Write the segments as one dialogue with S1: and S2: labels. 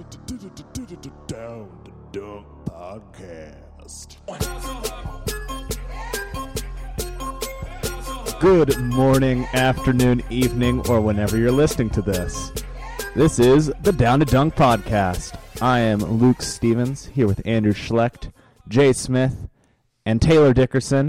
S1: Down the Dunk Podcast. Good morning, afternoon, evening, or whenever you're listening to this. This is the Down to Dunk Podcast. I am Luke Stevens, here with Andrew Schlecht, Jay Smith, and Taylor Dickerson.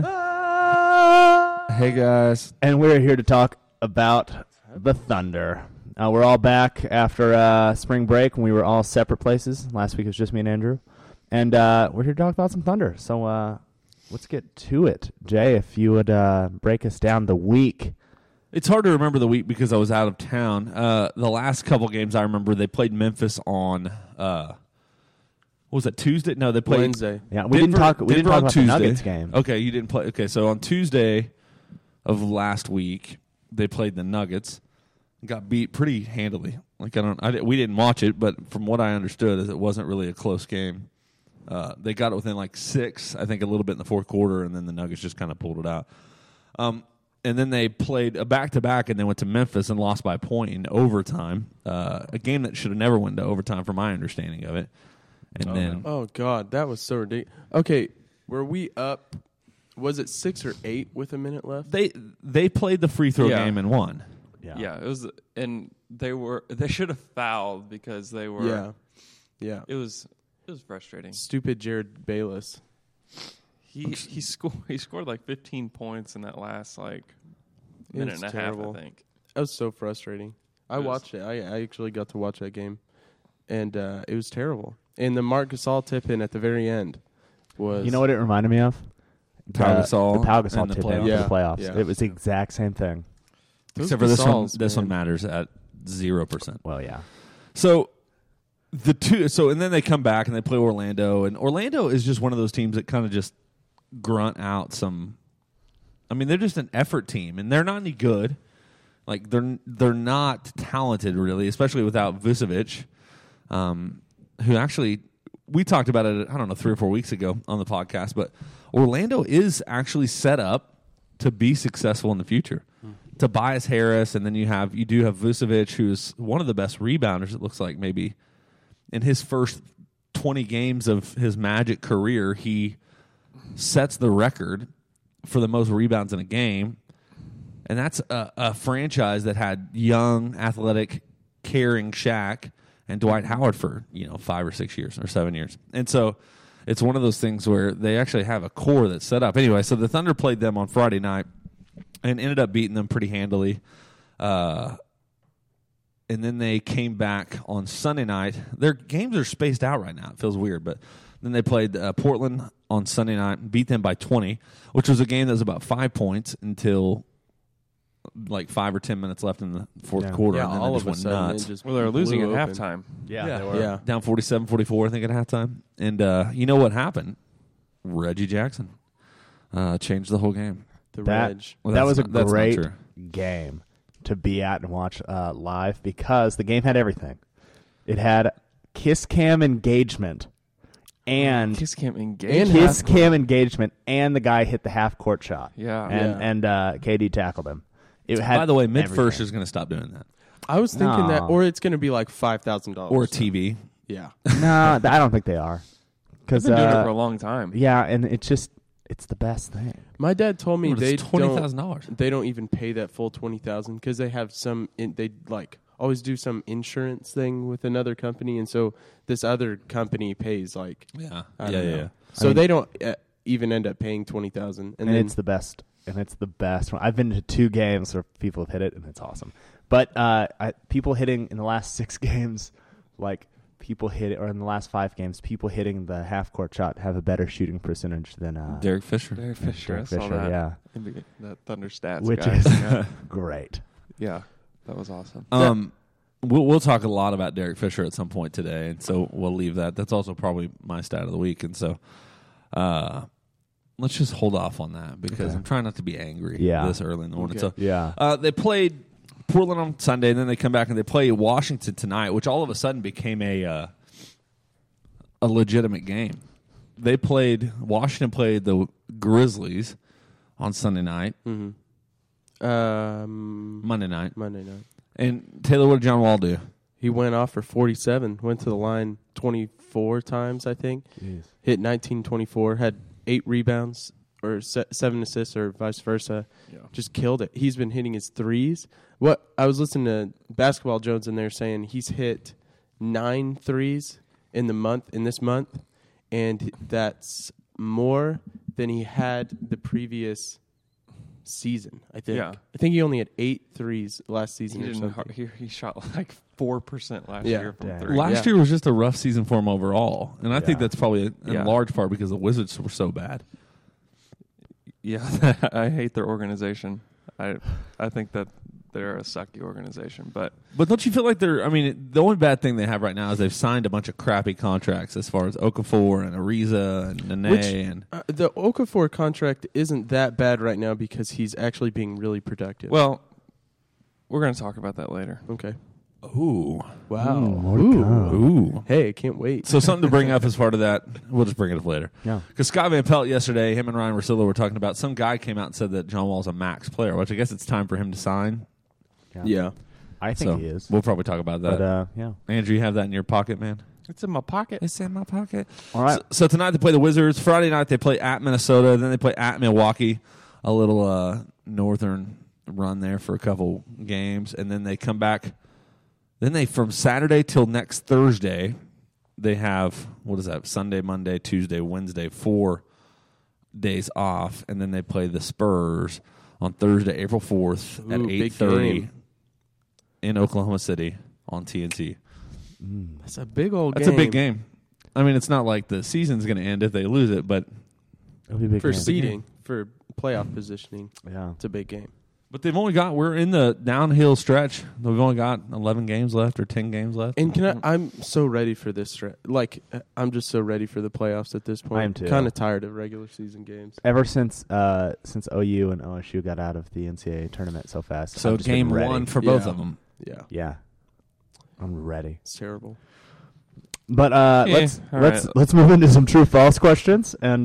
S2: Hey, guys.
S1: And we're here to talk about the Thunder. We're all back after spring break when we were all separate places. Last week it was just me and Andrew. And we're here to talk about some Thunder. So let's get to it. Jay, if you would break us down the week.
S2: It's hard to remember the week because I was out of town. The last couple games I remember, they played Memphis on, what was it, Tuesday? No, they played
S3: Wednesday.
S1: Yeah, we didn't talk about the Nuggets game.
S2: Okay, you didn't play. Okay, so on Tuesday of last week, they played the Nuggets. Got beat pretty handily. Like we didn't watch it, but from what I understood, is it wasn't really a close game. They got it within like 6, I think, a little bit in the fourth quarter, and then the Nuggets just kind of pulled it out. And then they played a back-to-back, and they went to Memphis and lost by a point in overtime. A game that should have never went to overtime, from my understanding of it. And
S3: oh God, that was so ridiculous. Okay, were we up? Was it 6 or 8 with a minute left?
S2: They played the free throw game and won.
S4: Yeah, it was, and they should have fouled because they were. Yeah. It was frustrating.
S3: Stupid Jared Bayless.
S4: He scored like 15 points in that last minute and a half, I think.
S3: That was so frustrating. I watched it. I actually got to watch that game, and it was terrible. And the Marc Gasol tip-in at the very end was.
S1: You know what it reminded me of?
S2: Pau Gasol.
S1: The Pau Gasol tip-in for the playoffs.
S3: Yeah.
S1: It was the exact same thing.
S2: Except for this one matters at 0%.
S1: Well, yeah.
S2: So and then they come back and they play Orlando, and Orlando is just one of those teams that kind of just grunt out some. I mean, they're just an effort team, and they're not any good. Like they're not talented really, especially without Vucevic, who actually we talked about it. I don't know 3 or 4 weeks ago on the podcast, but Orlando is actually set up to be successful in the future. Tobias Harris, and then you do have Vucevic, who's one of the best rebounders, it looks like, maybe. In his first 20 games of his Magic career, he sets the record for the most rebounds in a game. And that's a franchise that had young, athletic, caring Shaq and Dwight Howard for 5 or 6 years or 7 years. And so it's one of those things where they actually have a core that's set up. Anyway, so the Thunder played them on Friday night and ended up beating them pretty handily. And then they came back on Sunday night. Their games are spaced out right now. It feels weird. But then they played Portland on Sunday night and beat them by 20, which was a game that was about 5 points until like 5 or 10 minutes left in the fourth quarter.
S3: Yeah,
S4: and
S3: then all of a sudden
S4: they were losing at halftime.
S1: Yeah.
S3: They were.
S2: Down 47-44, I think, at halftime. And you know what happened? Reggie Jackson changed the whole game.
S1: That was a great game to be at and watch live because the game had everything. It had kiss cam engagement and
S4: Kiss cam
S1: and the guy hit the half court shot.
S4: Yeah.
S1: And KD tackled him.
S2: By the way, Mid-First is going to stop doing that.
S3: I was thinking that, or it's going to be like $5,000
S2: or a TV.
S3: Yeah.
S1: No, I don't think they are.
S4: Because been doing it for a long time.
S1: Yeah, and it's the best thing.
S3: My dad told me they
S2: $20,000.
S3: They don't even pay that full $20,000 because they have they always do some insurance thing with another company, and so this other company pays I don't know. So they don't even end up paying $20,000, and then
S1: it's the best. And it's the best one. I've been to 2 games where people have hit it, and it's awesome. But people hitting in the last 6 games, people hit it, or in the last 5 games, people hitting the half-court shot have a better shooting percentage than
S2: Derek Fisher.
S4: Derek Fisher,
S1: I saw that. Yeah.
S4: That Thunder Stats
S1: which
S4: guy.
S1: is great.
S4: Yeah, that was awesome.
S2: We'll talk a lot about Derek Fisher at some point today, and so we'll leave that. That's also probably my stat of the week, and so let's just hold off on that because I'm trying not to be angry this early in the morning.
S3: Okay.
S2: So they played Portland on Sunday, and then they come back and they play Washington tonight, which all of a sudden became a legitimate game. Washington played the Grizzlies on Sunday night.
S3: Mm-hmm.
S2: Monday night.
S3: Monday night.
S2: And Taylor, what did John Wall do?
S3: He went off for 47. Went to the line 24 times, I think.
S1: Jeez.
S3: Hit 19-24. Had 8 rebounds or 7 assists or vice versa. Yeah. Just killed it. He's been hitting his threes. What I was listening to Basketball Jones in there saying he's hit 9 threes in this month, and that's more than he had the previous season, I think.
S4: Yeah.
S3: I think he only had 8 threes last season or something.
S4: He shot like 4% last year from 3.
S2: Last year was just a rough season for him overall, and I think that's probably in large part because the Wizards were so bad.
S4: Yeah, I hate their organization. I think that they're a sucky organization, but
S2: don't you feel like they're? I mean, the only bad thing they have right now is they've signed a bunch of crappy contracts as far as Okafor and Ariza and Nene
S3: the Okafor contract isn't that bad right now because he's actually being really productive.
S4: Well, we're going to talk about that later.
S3: Okay.
S2: Ooh.
S3: Wow.
S2: Ooh.
S3: Hey, I can't wait.
S2: So something to bring up as part of that. We'll just bring it up later.
S1: Yeah.
S2: Because Scott Van Pelt yesterday, him and Ryan Russillo were talking about some guy came out and said that John Wall's a max player, which I guess it's time for him to sign.
S3: Yeah.
S1: I think he is.
S2: We'll probably talk about that.
S1: But, yeah.
S2: Andrew, you have that in your pocket, man?
S4: It's in my pocket.
S2: It's in my pocket.
S1: All right.
S2: So tonight they play the Wizards. Friday night they play at Minnesota. Then they play at Milwaukee. A little northern run there for a couple games. And then they come back. Then they, from Saturday till next Thursday, they have, what is that, Sunday, Monday, Tuesday, Wednesday, 4 days off. And then they play the Spurs on Thursday, April 4th at 8:30 in Oklahoma City on TNT.
S3: That's a big old game.
S2: That's a big game. I mean, it's not like the season's going to end if they lose it, but
S1: It'll be a big
S3: for
S1: game.
S3: seeding, for playoff positioning,
S1: Yeah.
S3: it's a big game.
S2: But we're in the downhill stretch. We've only got 11 games left or 10 games left.
S3: And I'm so ready for this stretch. Like, I'm just so ready for the playoffs at this point.
S1: I am too.
S3: Kind of tired of regular season games.
S1: Ever since OU and OSU got out of the NCAA tournament so fast.
S2: So
S1: I'm just
S2: game
S1: ready.
S2: 1 for both of them.
S3: Yeah.
S1: Yeah. I'm ready.
S3: It's terrible.
S1: But let's
S4: right.
S1: move into some true false questions, and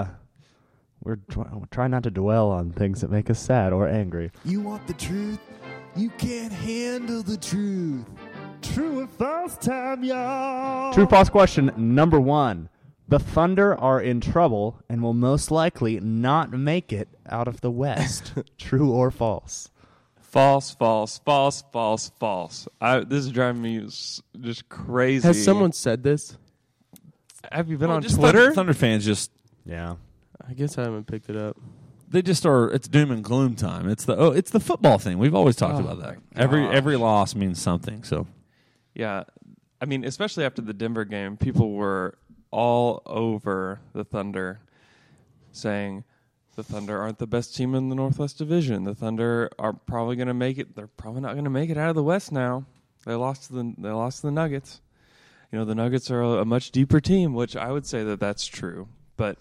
S1: we're trying not to dwell on things that make us sad or angry.
S5: You want the truth? You can't handle the truth. True or false time, y'all.
S1: True false question number 1. The Thunder are in trouble and will most likely not make it out of the West. True or false?
S4: False, false, false, false, false. This is driving me just crazy.
S3: Has someone said this?
S4: Have you been on
S2: just
S4: Twitter?
S2: Thunder fans just
S1: Yeah.
S3: I guess I haven't picked it up.
S2: they just are. It's doom and gloom time. It's the football thing. We've always talked about that. Every loss means something. So
S4: Yeah. I mean, especially after the Denver game, people were all over the Thunder saying the Thunder aren't the best team in the Northwest Division. The Thunder are probably going to make it. They're probably not going to make it out of the West now. They lost to the Nuggets. You know, the Nuggets are a much deeper team, which I would say that that's true. But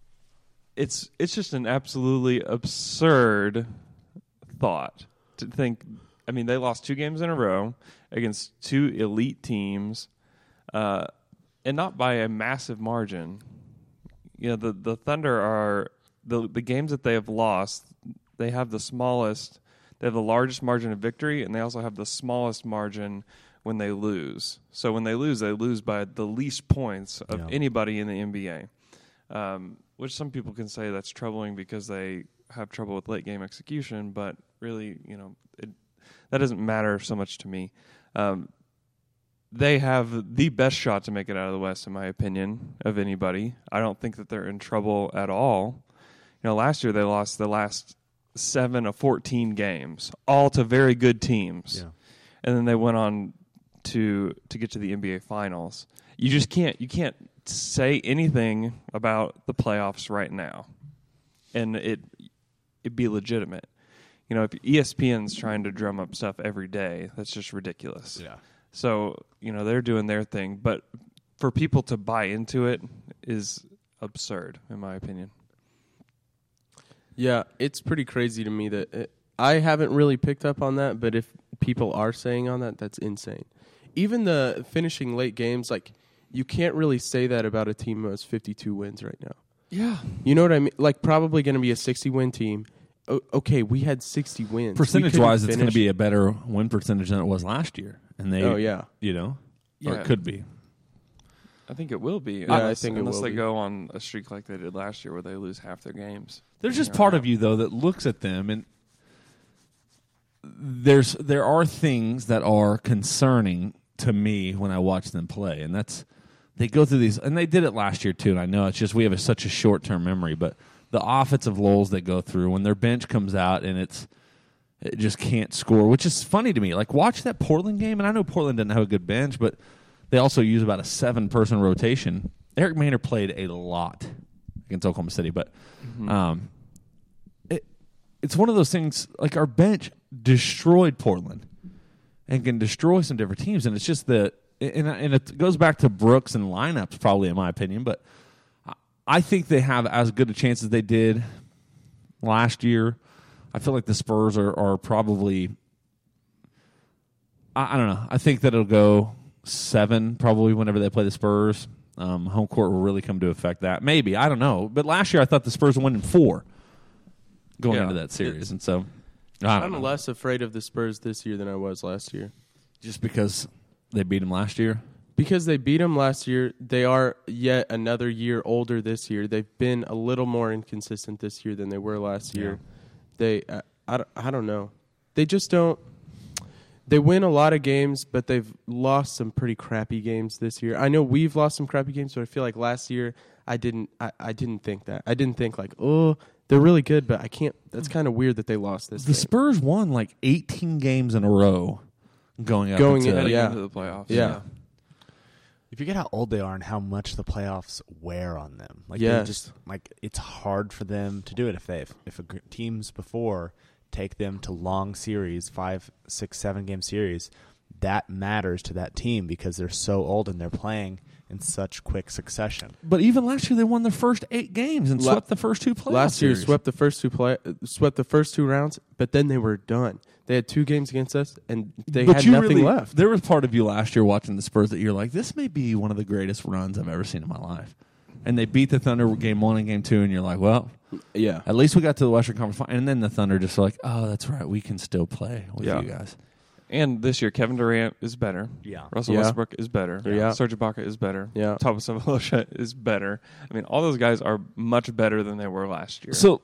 S4: it's just an absolutely absurd thought to think. I mean, they lost 2 games in a row against 2 elite teams, and not by a massive margin. You know, the Thunder are the games that they have lost. They have the smallest. They have the largest margin of victory, and they also have the smallest margin when they lose. So when they lose by the least points of anybody in the NBA. Which some people can say that's troubling because they have trouble with late game execution, but really, you know, that doesn't matter so much to me. They have the best shot to make it out of the West, in my opinion, of anybody. I don't think that they're in trouble at all. You know, last year they lost the last 7 of 14 games, all to very good teams. Yeah. And then they went on to get to the NBA Finals. You just can't say anything about the playoffs right now, and it'd be legitimate. You know, if ESPN's trying to drum up stuff every day, that's just ridiculous. Yeah. So, you know, they're doing their thing, but for people to buy into it is absurd, in my opinion.
S3: Yeah, it's pretty crazy to me that I haven't really picked up on that, but if people are saying on that, that's insane. Even the finishing late games, like, you can't really say that about a team that has 52 wins right now.
S4: Yeah.
S3: You know what I mean? Like, probably going to be a 60-win team, okay, we had 60 wins.
S2: Percentage-wise, it's going to be a better win percentage than it was last year. And they, you know, or it could be.
S4: I think it will be.
S3: I think
S4: unless they go on a streak like they did last year where they lose half their games.
S2: There's just part of you, though, that looks at them, and there are things that are concerning to me when I watch them play, and that's they go through these, and they did it last year too, and I know it's just we have such a short-term memory, but the offensive lulls they go through when their bench comes out and it just can't score, which is funny to me. Like, watch that Portland game, and I know Portland doesn't have a good bench, but they also use about a 7-person rotation. Eric Maynard played a lot against Oklahoma City, but it's one of those things, like our bench destroyed Portland and can destroy some different teams, and it's just and it goes back to Brooks and lineups probably in my opinion, but I think they have as good a chance as they did last year. I feel like the Spurs are probably, I don't know, I think that it'll go 7 probably whenever they play the Spurs. Home court will really come to affect that. Maybe, I don't know. But last year I thought the Spurs would win in 4 going into that series. And so
S3: I'm less afraid of the Spurs this year than I was last year.
S2: Just because they beat them last year?
S3: Because they beat them last year, they are yet another year older this year. They've been a little more inconsistent this year than they were last year. I don't know. They just don't. They win a lot of games, but they've lost some pretty crappy games this year. I know we've lost some crappy games, but I feel like last year I didn't think that. I didn't think like, oh, they're really good, but I can't. That's kind of weird that they lost this.
S2: The Spurs won like 18 games in a row going into
S4: the playoffs.
S3: Yeah.
S1: You forget how old they are and how much the playoffs wear on them. Like,
S3: yes.
S1: they just it's hard for them to do it if teams before take them to long series, 5, 6, 7 game series. That matters to that team because they're so old and they're playing in such quick succession.
S2: But even last year, they won their first 8 games and swept the first 2 playoffs.
S3: Last year,
S2: series.
S3: swept the first 2 rounds, but then they were done. They had 2 games against us, and they had nothing left.
S2: There was part of you last year watching the Spurs that you're like, this may be one of the greatest runs I've ever seen in my life. And they beat the Thunder game 1 and game 2, and you're like, well,
S3: yeah,
S2: at least we got to the Western Conference Final. And then the Thunder just like, oh, that's right, we can still play with you guys.
S4: And this year, Kevin Durant is better.
S1: Yeah.
S4: Russell Westbrook is better.
S3: Yeah.
S4: Serge Ibaka is better.
S3: Yeah.
S4: Thomas Savalosha is better. I mean, all those guys are much better than they were last year.
S2: So,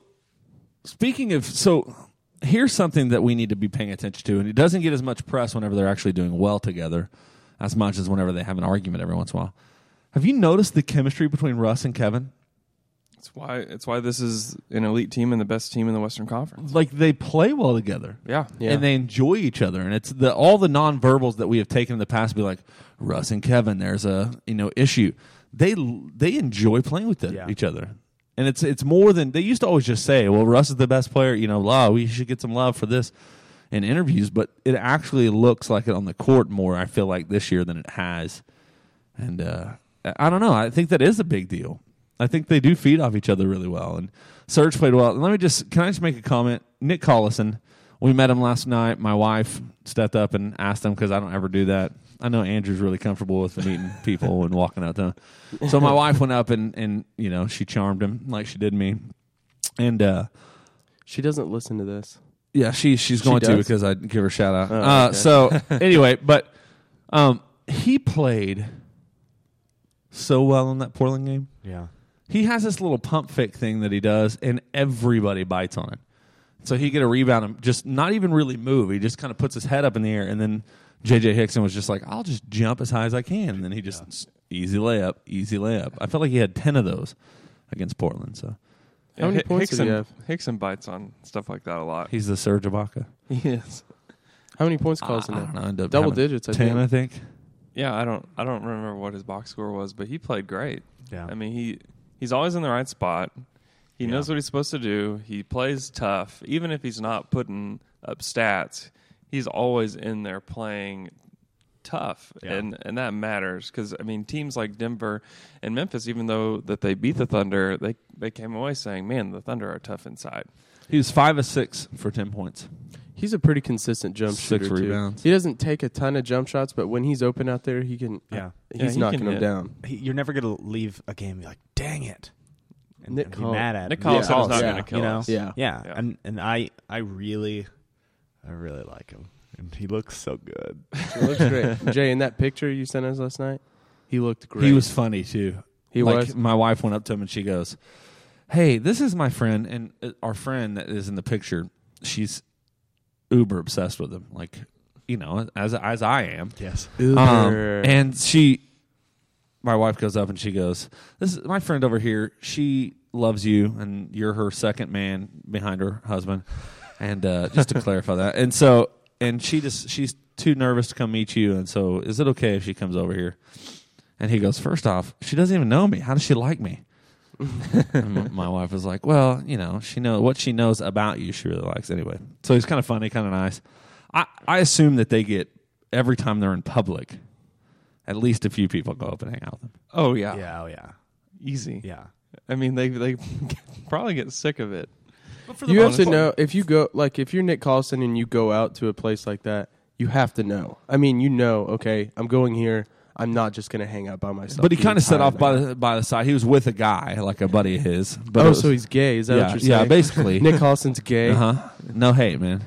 S2: here's something that we need to be paying attention to, and it doesn't get as much press whenever they're actually doing well together as much as whenever they have an argument every once in a while. Have you noticed the chemistry between Russ and Kevin?
S4: It's why this is an elite team and the best team in the Western Conference.
S2: Like, they play well together.
S4: Yeah.
S2: And they enjoy each other. And it's all the nonverbals that we have taken in the past be like, Russ and Kevin, there's a issue. They enjoy playing with each other. And it's more than they used to always just say, well, Russ is the best player, we should get some love for this in interviews, but it actually looks like it on the court more, I feel like, this year than it has. And I don't know. I think that is a big deal. I think they do feed off each other really well. And Serge played well. And can I just make a comment? Nick Collison, we met him last night. My wife stepped up and asked him because I don't ever do that. I know Andrew's really comfortable with meeting people and walking out to them. So my wife went up and she charmed him like she did me. And
S3: she doesn't listen to this.
S2: Yeah, she's going to because I give her a shout out.
S3: Okay.
S2: So anyway, but he played so well in that Portland game.
S1: Yeah.
S2: He has this little pump fake thing that he does, and everybody bites on it. So he get a rebound and just not even really move. He just kind of puts his head up in the air, and then J.J. Hickson was just like, I'll just jump as high as I can. And then he just easy layup. I felt like he had 10 of those against Portland. So
S3: how many points did he have?
S4: Hickson bites on stuff like that a lot.
S2: He's the Serge Ibaka.
S4: He is.
S3: How many points calls in there? Double digits, I
S2: 10,
S3: think.
S2: I think.
S4: Yeah, I don't remember what his box score was, but he played great.
S1: Yeah.
S4: I mean, he's always in the right spot. He knows what he's supposed to do. He plays tough. Even if he's not putting up stats, he's always in there playing tough. Yeah. And that matters because, I mean, teams like Denver and Memphis, even though that they beat the Thunder, they came away saying, man, the Thunder are tough inside.
S2: He was 5 of 6 for 10 points.
S3: He's a pretty consistent jump shooter,
S2: 6 rebounds.
S3: He doesn't take a ton of jump shots, but when he's open out there, he can.
S1: Yeah.
S3: He's knocking them down.
S1: You're never going to leave a game and be like, dang it. and
S3: Nick
S1: be mad at
S4: Nick
S1: him.
S4: Collison
S3: Yeah.
S4: is not
S3: Yeah.
S4: going to kill
S1: You know?
S4: us.
S3: Yeah.
S1: Yeah,
S4: Yeah.
S1: and I really like him, and he looks so good.
S3: He looks great. Jay, in that picture you sent us last night, he looked great.
S2: He was funny too.
S3: He
S2: like,
S3: was?
S2: My wife went up to him and she goes, "Hey, this is my friend, and our friend that is in the picture, she's uber obsessed with him, like, you know, as I am."
S1: Yes.
S2: And my wife goes up and she goes, "This is my friend over here. She loves you, and you're her second man behind her husband." And just to clarify that, and she's too nervous to come meet you, and so is it okay if she comes over here? And he goes, "First off, she doesn't even know me. How does she like me?" And my wife was like, "Well, you know, what she knows about you, she really likes anyway." So he's kind of funny, kind of nice. I assume that they get, every time they're in public, at least a few people go up and hang out with them.
S4: Oh yeah,
S1: Yeah. Oh yeah.
S4: easy.
S1: Yeah.
S4: I mean, they probably get sick of it.
S3: You have to know, if you go, like, if you're Nick Collison and you go out to a place like that, you have to know. I mean, you know, okay, I'm going here. I'm not just going to hang out by myself.
S2: But he
S3: the
S2: kind of set
S3: entire
S2: off
S3: night.
S2: by the side. He was with a guy, like a buddy of his. But
S3: Oh,
S2: it was-
S3: so he's gay? Is that what you're saying?
S2: yeah, basically.
S3: Nick Collison's gay.
S2: No hate, man.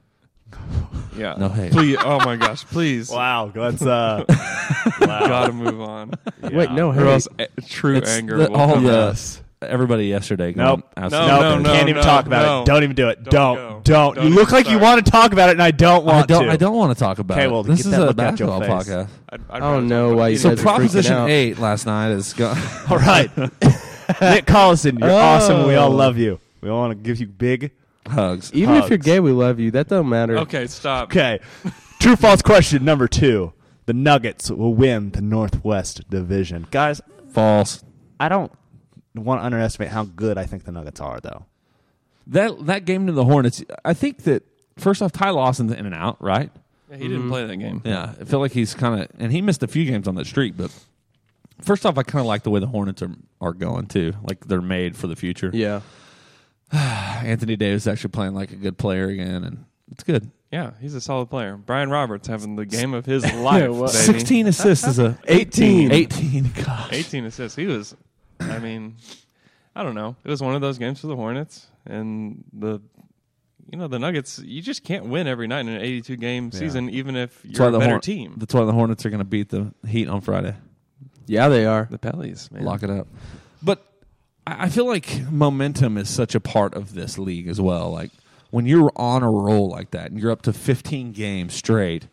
S4: Yeah.
S2: No hate.
S4: Please. Oh my gosh. Please.
S1: Wow. Let's
S4: Gotta move on.
S3: Wait, no,
S4: Or
S3: hey.
S4: else true
S2: It's
S4: anger
S2: the-
S4: will
S2: all
S4: come
S2: the-
S4: out.
S2: Everybody yesterday.
S1: Nope.
S2: Going
S4: No,
S2: outside.
S1: Nope.
S4: no,
S1: Can't even
S4: no,
S1: talk about
S4: no.
S1: it. Don't even do it.
S4: Don't
S1: Don't.
S4: go.
S1: Don't.
S4: Don't
S1: You look
S4: even
S1: like you
S4: start.
S1: want to talk about it, and I don't want to.
S2: I don't want to talk about
S1: Okay,
S2: it.
S1: well,
S2: This
S1: get
S2: is
S1: that
S2: a
S1: look out your
S2: basketball
S1: face.
S2: podcast.
S4: I'd
S3: I
S4: rather
S3: don't know
S4: talk
S3: why
S4: about
S3: you
S4: it.
S2: So
S3: guys are freaking
S2: Proposition
S3: out.
S2: 8 last night is going.
S1: All right. Nick Collison, you're
S3: Oh.
S1: awesome. We all love you. We all want to give you big
S2: hugs.
S3: Even if you're
S1: Hugs.
S3: gay, we love you. That don't matter.
S4: Okay, stop.
S1: Okay. True false question number 2. The Nuggets will win the Northwest Division. Guys,
S2: False.
S1: I don't want to underestimate how good I think the Nuggets are, though.
S2: That game to the Hornets, I think that, first off, Ty Lawson's in and out, right?
S4: Yeah, he didn't play that game.
S2: Yeah. I feel like he's kind of, and he missed a few games on that streak, but first off, I kind of like the way the Hornets are going, too. Like, they're made for the future.
S3: Yeah.
S2: Anthony Davis is actually playing like a good player again, and it's good.
S4: Yeah, he's a solid player. Brian Roberts having the game of his life.
S3: what?
S4: baby.
S2: 16 assists is a
S3: 18.
S2: 18. Gosh.
S4: 18 assists. He was, I mean, I don't know. It was one of those games for the Hornets, and the Nuggets. You just can't win every night in an 82 game season, even if you're a better team.
S2: That's why the Hornets are going to beat the Heat on Friday.
S3: Yeah, they are.
S4: The Pellies, man.
S2: Lock it up. But I feel like momentum is such a part of this league as well. Like, when you're on a roll like that and you're up to 15 games straight,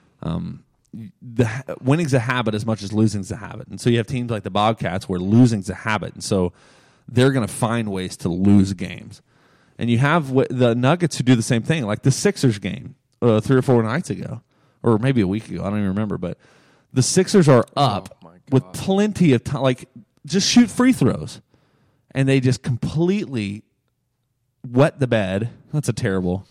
S2: winning's a habit as much as losing's a habit. And so you have teams like the Bobcats where losing's a habit. And so they're going to find ways to lose games. And you have the Nuggets who do the same thing, like the Sixers game 3 or 4 nights ago, or maybe a week ago. I don't even remember. But the Sixers are up
S4: my God.
S2: with plenty of time. Like, just shoot free throws. And they just completely wet the bed. That's a terrible.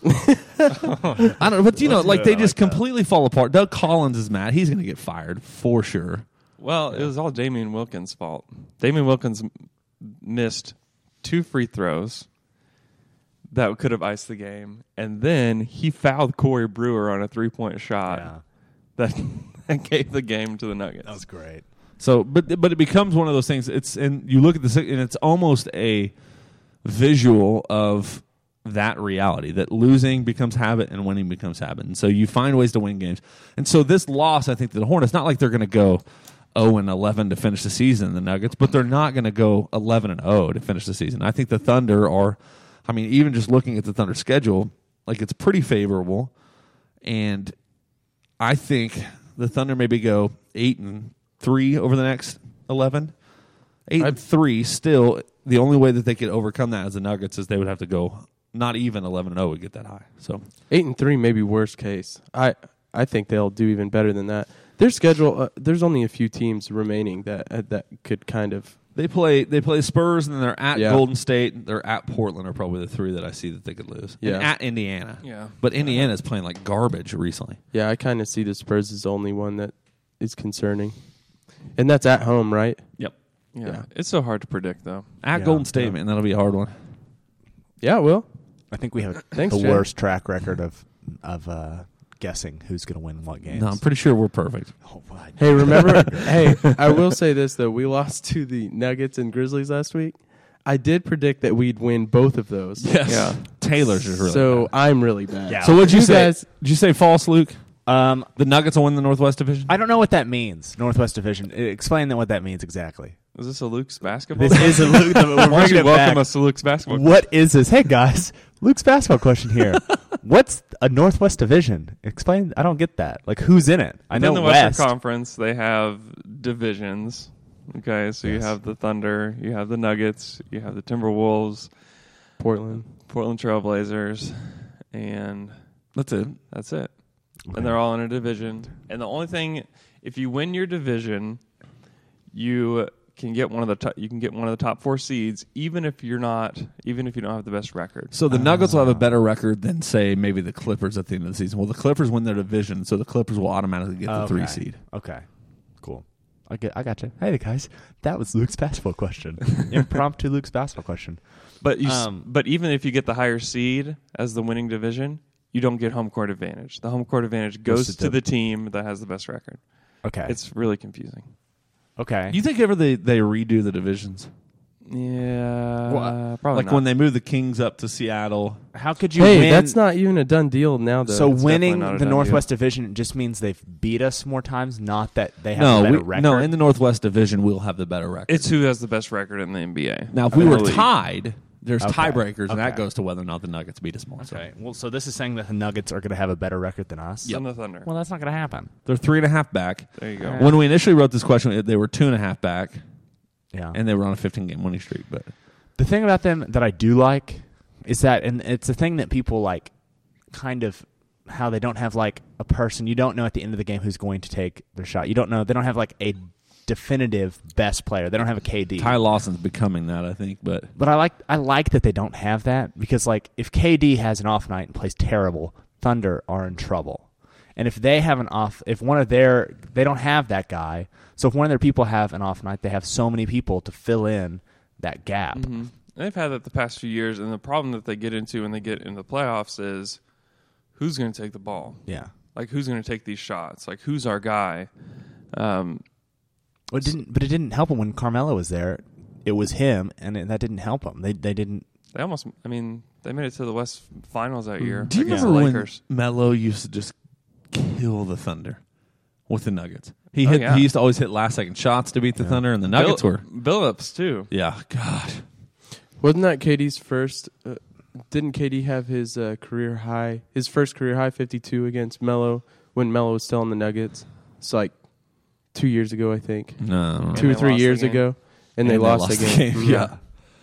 S2: I don't know, but you know, like they just completely fall apart. Doug Collins is mad. He's going to get fired for sure.
S4: Well, it was all Damian Wilkins' fault. Damian Wilkins missed 2 free throws that could have iced the game, and then he fouled Corey Brewer on a 3-point shot that gave the game to the Nuggets.
S1: That was great.
S2: So, but it becomes one of those things. And you look at this, and it's almost a visual of that reality that losing becomes habit and winning becomes habit. And so you find ways to win games. And so this loss, I think, to the Hornets, not like they're going to go 0-11 to finish the season, the Nuggets, but they're not going to go 11-0 to finish the season. I think the Thunder are, I mean, even just looking at the Thunder schedule, like it's pretty favorable. And I think the Thunder maybe go 8-3 over the next 11. 8-3 still. The only way that they could overcome that as the Nuggets is they would have to go not even 11-0 would get that high. So
S3: 8-3 maybe worst case. I think they'll do even better than that. Their schedule, there's only a few teams remaining that could kind of.
S2: they play Spurs, and then they're at
S3: Yeah.
S2: Golden State. They're at Portland are probably the 3 that I see that they could lose.
S3: Yeah.
S2: And at Indiana.
S4: Yeah.
S2: But Indiana's playing like garbage recently.
S3: Yeah, I kind of see the Spurs as the only one that is concerning, and that's at home, right?
S2: Yep.
S4: Yeah. It's so hard to predict, though.
S2: At
S1: Yeah.
S2: Golden State, man, that'll be a hard one.
S3: Yeah, Will.
S1: I think we have
S3: Thanks,
S1: the
S3: Jay.
S1: worst track record of guessing who's going to win what games.
S2: No, I'm pretty sure we're perfect.
S1: Oh, my.
S3: Hey, remember? Hey, I will say this though: we lost to the Nuggets and Grizzlies last week. I did predict that we'd win both of those.
S2: Yes.
S4: Yeah.
S2: Taylor's is really
S3: So
S2: bad.
S3: I'm really bad.
S1: Yeah.
S2: So what'd you say?
S3: guys-
S2: Did you say false, Luke?
S1: The
S2: The Nuggets will win the Northwest Division?
S1: I don't know what that means. Northwest Division. Explain what that means exactly.
S4: Is this a Luke's basketball?
S1: This is a Luke. We're
S4: Why don't
S1: bringing
S4: you
S1: it
S4: welcome
S1: back.
S4: us to Luke's basketball?
S1: What is this? Hey guys, Luke's basketball question here. What's a Northwest Division? Explain. I don't get that. Like, who's in it? I know
S4: In the Western
S1: West.
S4: Conference, they have divisions. Okay, so you
S1: Yes.
S4: have the Thunder, you have the Nuggets, you have the Timberwolves,
S3: Portland.
S4: Portland Trailblazers, and
S2: That's it.
S4: that's it. And they're all in a division. And the only thing, if you win your division, you can get one of the top 4 seeds, even if you don't have the best record.
S2: So the Nuggets will have a better record than, say, maybe the Clippers at the end of the season. Well, the Clippers win their division, so the Clippers will automatically get the 3 seed.
S1: Okay, cool. I got you. Hey guys, that was Luke's basketball question. Impromptu Luke's basketball question.
S4: But but even if you get the higher seed as the winning division, you don't get home court advantage. The home court advantage goes to the team that has the best record.
S1: Okay,
S4: It's really confusing.
S1: okay.
S2: You think ever they redo the divisions?
S4: Yeah, probably
S2: Like
S4: not.
S2: when they move the Kings up to Seattle.
S1: How could you
S3: Hey,
S1: win?
S3: that's not even a done deal now, though.
S1: So
S4: It's
S1: winning
S4: definitely not a
S1: the
S4: done
S1: Northwest Division just means they've beat us more times, not that they have a
S2: No,
S1: better record.
S2: no. In the Northwest Division, we'll have the better record.
S4: It's who has the best record in the NBA.
S2: Now, if we
S4: In
S2: were
S4: the league.
S2: tied, there's
S1: Okay.
S2: tiebreakers, and that
S1: Okay.
S2: goes to whether or not the Nuggets beat us more. So
S1: Okay. Well, so this is saying that the Nuggets are going to have a better record than us.
S4: Than the Thunder.
S1: Well, that's not going to happen.
S2: they're 3.5 back.
S4: There you go.
S2: When we initially wrote this question, they were 2.5 back,
S1: Yeah.
S2: and they were on a 15-game winning streak. But
S1: the thing about them that I do like is that, and it's a thing that people like, kind of how they don't have like a person. You don't know at the end of the game who's going to take their shot. You don't know. They don't have like a definitive best player. They don't have a KD.
S2: Ty Lawson's becoming that, I think. But
S1: I like that they don't have that, because like if KD has an off night and plays terrible, Thunder are in trouble. And if they have they don't have that guy. So if one of their people have an off night, they have so many people to fill in that gap.
S4: Mm-hmm. They've had that the past few years, and the problem that they get into when they get into the playoffs is who's going to take the ball?
S1: Yeah.
S4: Like, who's going to take these shots? Like, who's our guy?
S1: But it didn't help him when Carmelo was there. It was him, and that didn't help him. They didn't.
S4: They almost, they made it to the West Finals that year.
S2: do you
S4: against
S2: remember
S4: the
S2: when
S4: Lakers.
S2: Melo used to just kill the Thunder with the Nuggets? He
S4: yeah.
S2: used to always hit last-second shots to beat the Thunder, and the Nuggets were.
S4: Billups, too.
S2: Yeah, God.
S3: Wasn't that KD's first? Didn't KD have his career high? His first career high, 52 against Melo when Melo was still on the Nuggets. It's like 2 years ago, I think.
S2: No.
S3: 2 or
S4: they
S3: 3
S4: lost
S3: years
S4: the game.
S3: ago, and they lost the game.
S2: Yeah.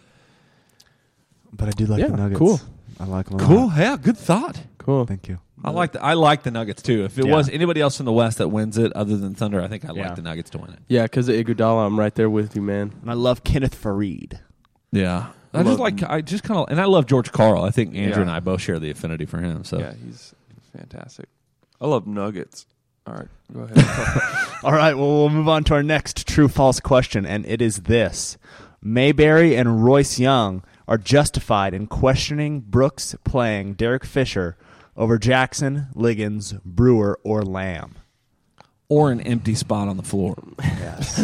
S1: But I do like
S3: Yeah,
S1: the Nuggets.
S3: cool.
S1: I like them a
S2: Cool.
S1: lot.
S2: Yeah, good thought.
S3: Cool.
S1: Thank you.
S2: I like the Nuggets too. If it
S1: Yeah.
S2: was anybody else in the West that wins it other than Thunder, I think I'd
S1: Yeah.
S2: like the Nuggets to win it.
S3: Yeah, because of Iguodala, I'm right there with you, man.
S1: And I love Kenneth Fareed.
S2: Yeah.
S3: I
S2: love George Karl. I think Andrew
S4: Yeah.
S2: and I both share the affinity for him. So
S4: Yeah, he's fantastic. I love Nuggets. All right, go ahead.
S1: All right, well, we'll move on to our next true-false question, and it is this. Mayberry and Royce Young are justified in questioning Brooks playing Derek Fisher over Jackson, Liggins, Brewer, or Lamb.
S2: or an empty spot on the floor.
S1: Yes.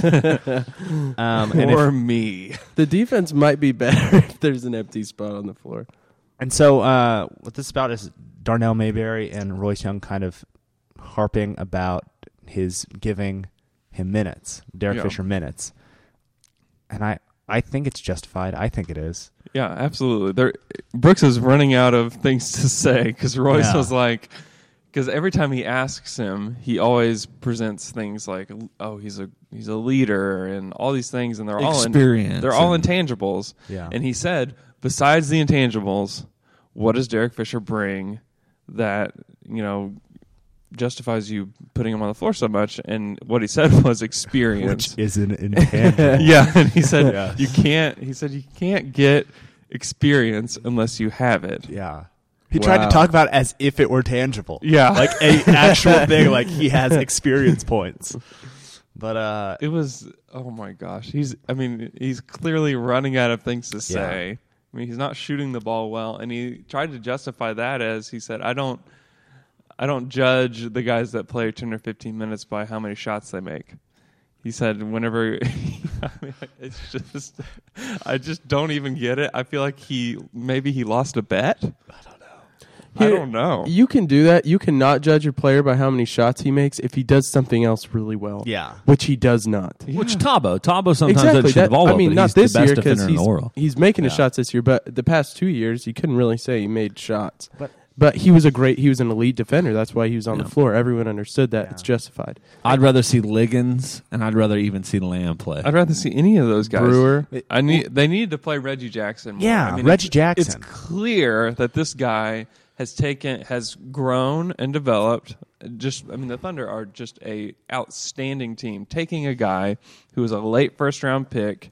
S1: And
S4: or me.
S3: The defense might be better if there's an empty spot on the floor.
S1: And so what this is about is Darnell Mayberry and Royce Young kind of harping about his giving him minutes, Derek Fisher minutes. And I think it's justified. I think it is.
S4: Yeah, absolutely. Brooks is running out of things to say because Royce was like, because every time he asks him, he always presents things like, "Oh, he's a leader," and all these things, and they're
S2: Experience
S4: all intangibles.
S1: Yeah.
S4: And he said, besides the intangibles, what does Derek Fisher bring that justifies you putting him on the floor so much? And what he said was experience.
S1: Which is an intangible.
S4: Yeah, and he said you can't get experience unless you have it.
S1: Yeah. He tried to talk about it as if it were tangible.
S4: Yeah.
S1: Like a actual thing, like he has experience points. But
S4: It was, oh my gosh. He's clearly running out of things to say. I mean, he's not shooting the ball well, and he tried to justify that as he said, I don't judge the guys that play 10 or 15 minutes by how many shots they make. He said whenever I mean, it's just, I just don't even get it. I feel like maybe he lost a bet. I don't know.
S3: You can do that. You cannot judge a player by how many shots he makes if he does something else really well.
S1: Yeah.
S3: Which he does not.
S2: Yeah. Which Thabo sometimes
S3: exactly.
S2: doesn't shoot the ball.
S3: I mean, not this year because he's making
S2: the
S3: his shots this year, but the past 2 years, you couldn't really say he made shots. But he was an elite defender. That's why he was on the floor. Everyone understood that. Yeah. It's justified.
S2: I'd rather see Liggins, and I'd rather even see Lamb play.
S4: I'd rather see any of those guys.
S3: Brewer.
S4: They needed to play Reggie Jackson more.
S1: Yeah,
S4: I mean,
S1: Reggie Jackson.
S4: It's clear that this guy has grown and developed. The Thunder are just a outstanding team. Taking a guy who was a late first round pick,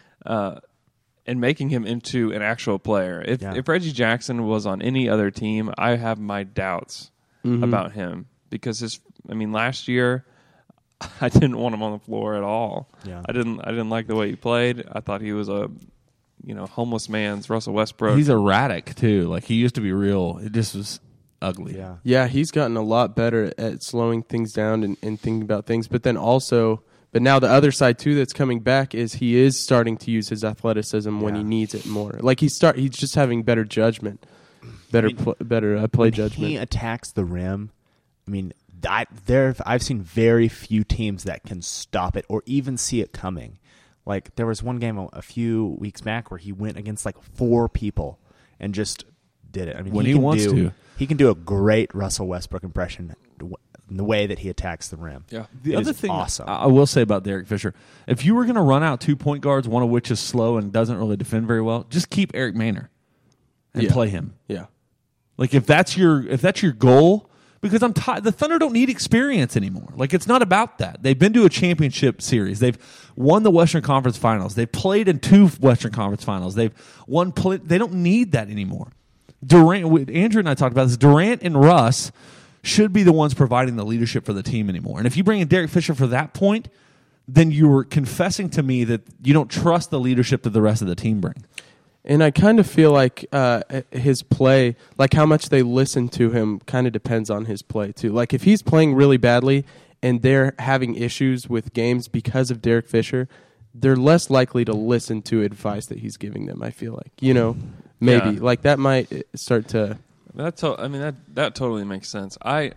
S4: and making him into an actual player. If Reggie Jackson was on any other team, I have my doubts about him because last year I didn't want him on the floor at all.
S1: Yeah.
S4: I didn't like the way he played. I thought he was a homeless man's Russell Westbrook.
S2: He's erratic too. Like he used to be real. It just was ugly.
S3: Yeah, he's gotten a lot better at slowing things down and thinking about things. But now the other side too that's coming back is he is starting to use his athleticism when he needs it more. Like he's just having better judgment, better play judgment.
S1: He attacks the rim. I mean, I've seen very few teams that can stop it or even see it coming. Like there was one game a few weeks back where he went against like 4 people and just did it. I mean,
S2: when he wants to,
S1: he can do a great Russell Westbrook impression in the way that he attacks the rim.
S4: Yeah.
S2: The other thing
S1: awesome.
S2: I will say about Derek Fisher, if you were going to run out 2 point guards, one of which is slow and doesn't really defend very well, just keep Eric Maynor and play him.
S3: Yeah.
S2: Like if that's your goal, because the Thunder don't need experience anymore. Like it's not about that. They've been to a championship series. They've won the Western Conference Finals. They've played in 2 Western Conference Finals. They've won. They don't need that anymore. Durant, Andrew and I talked about this. Durant and Russ should be the ones providing the leadership for the team anymore. And if you bring in Derek Fisher for that point, then you're confessing to me that you don't trust the leadership that the rest of the team bring.
S3: And I kind of feel like his play, like how much they listen to him, kind of depends on his play too. Like if he's playing really badly and they're having issues with games because of Derek Fisher, they're less likely to listen to advice that he's giving them. I feel like, maybe like that might start to.
S4: That totally makes sense. I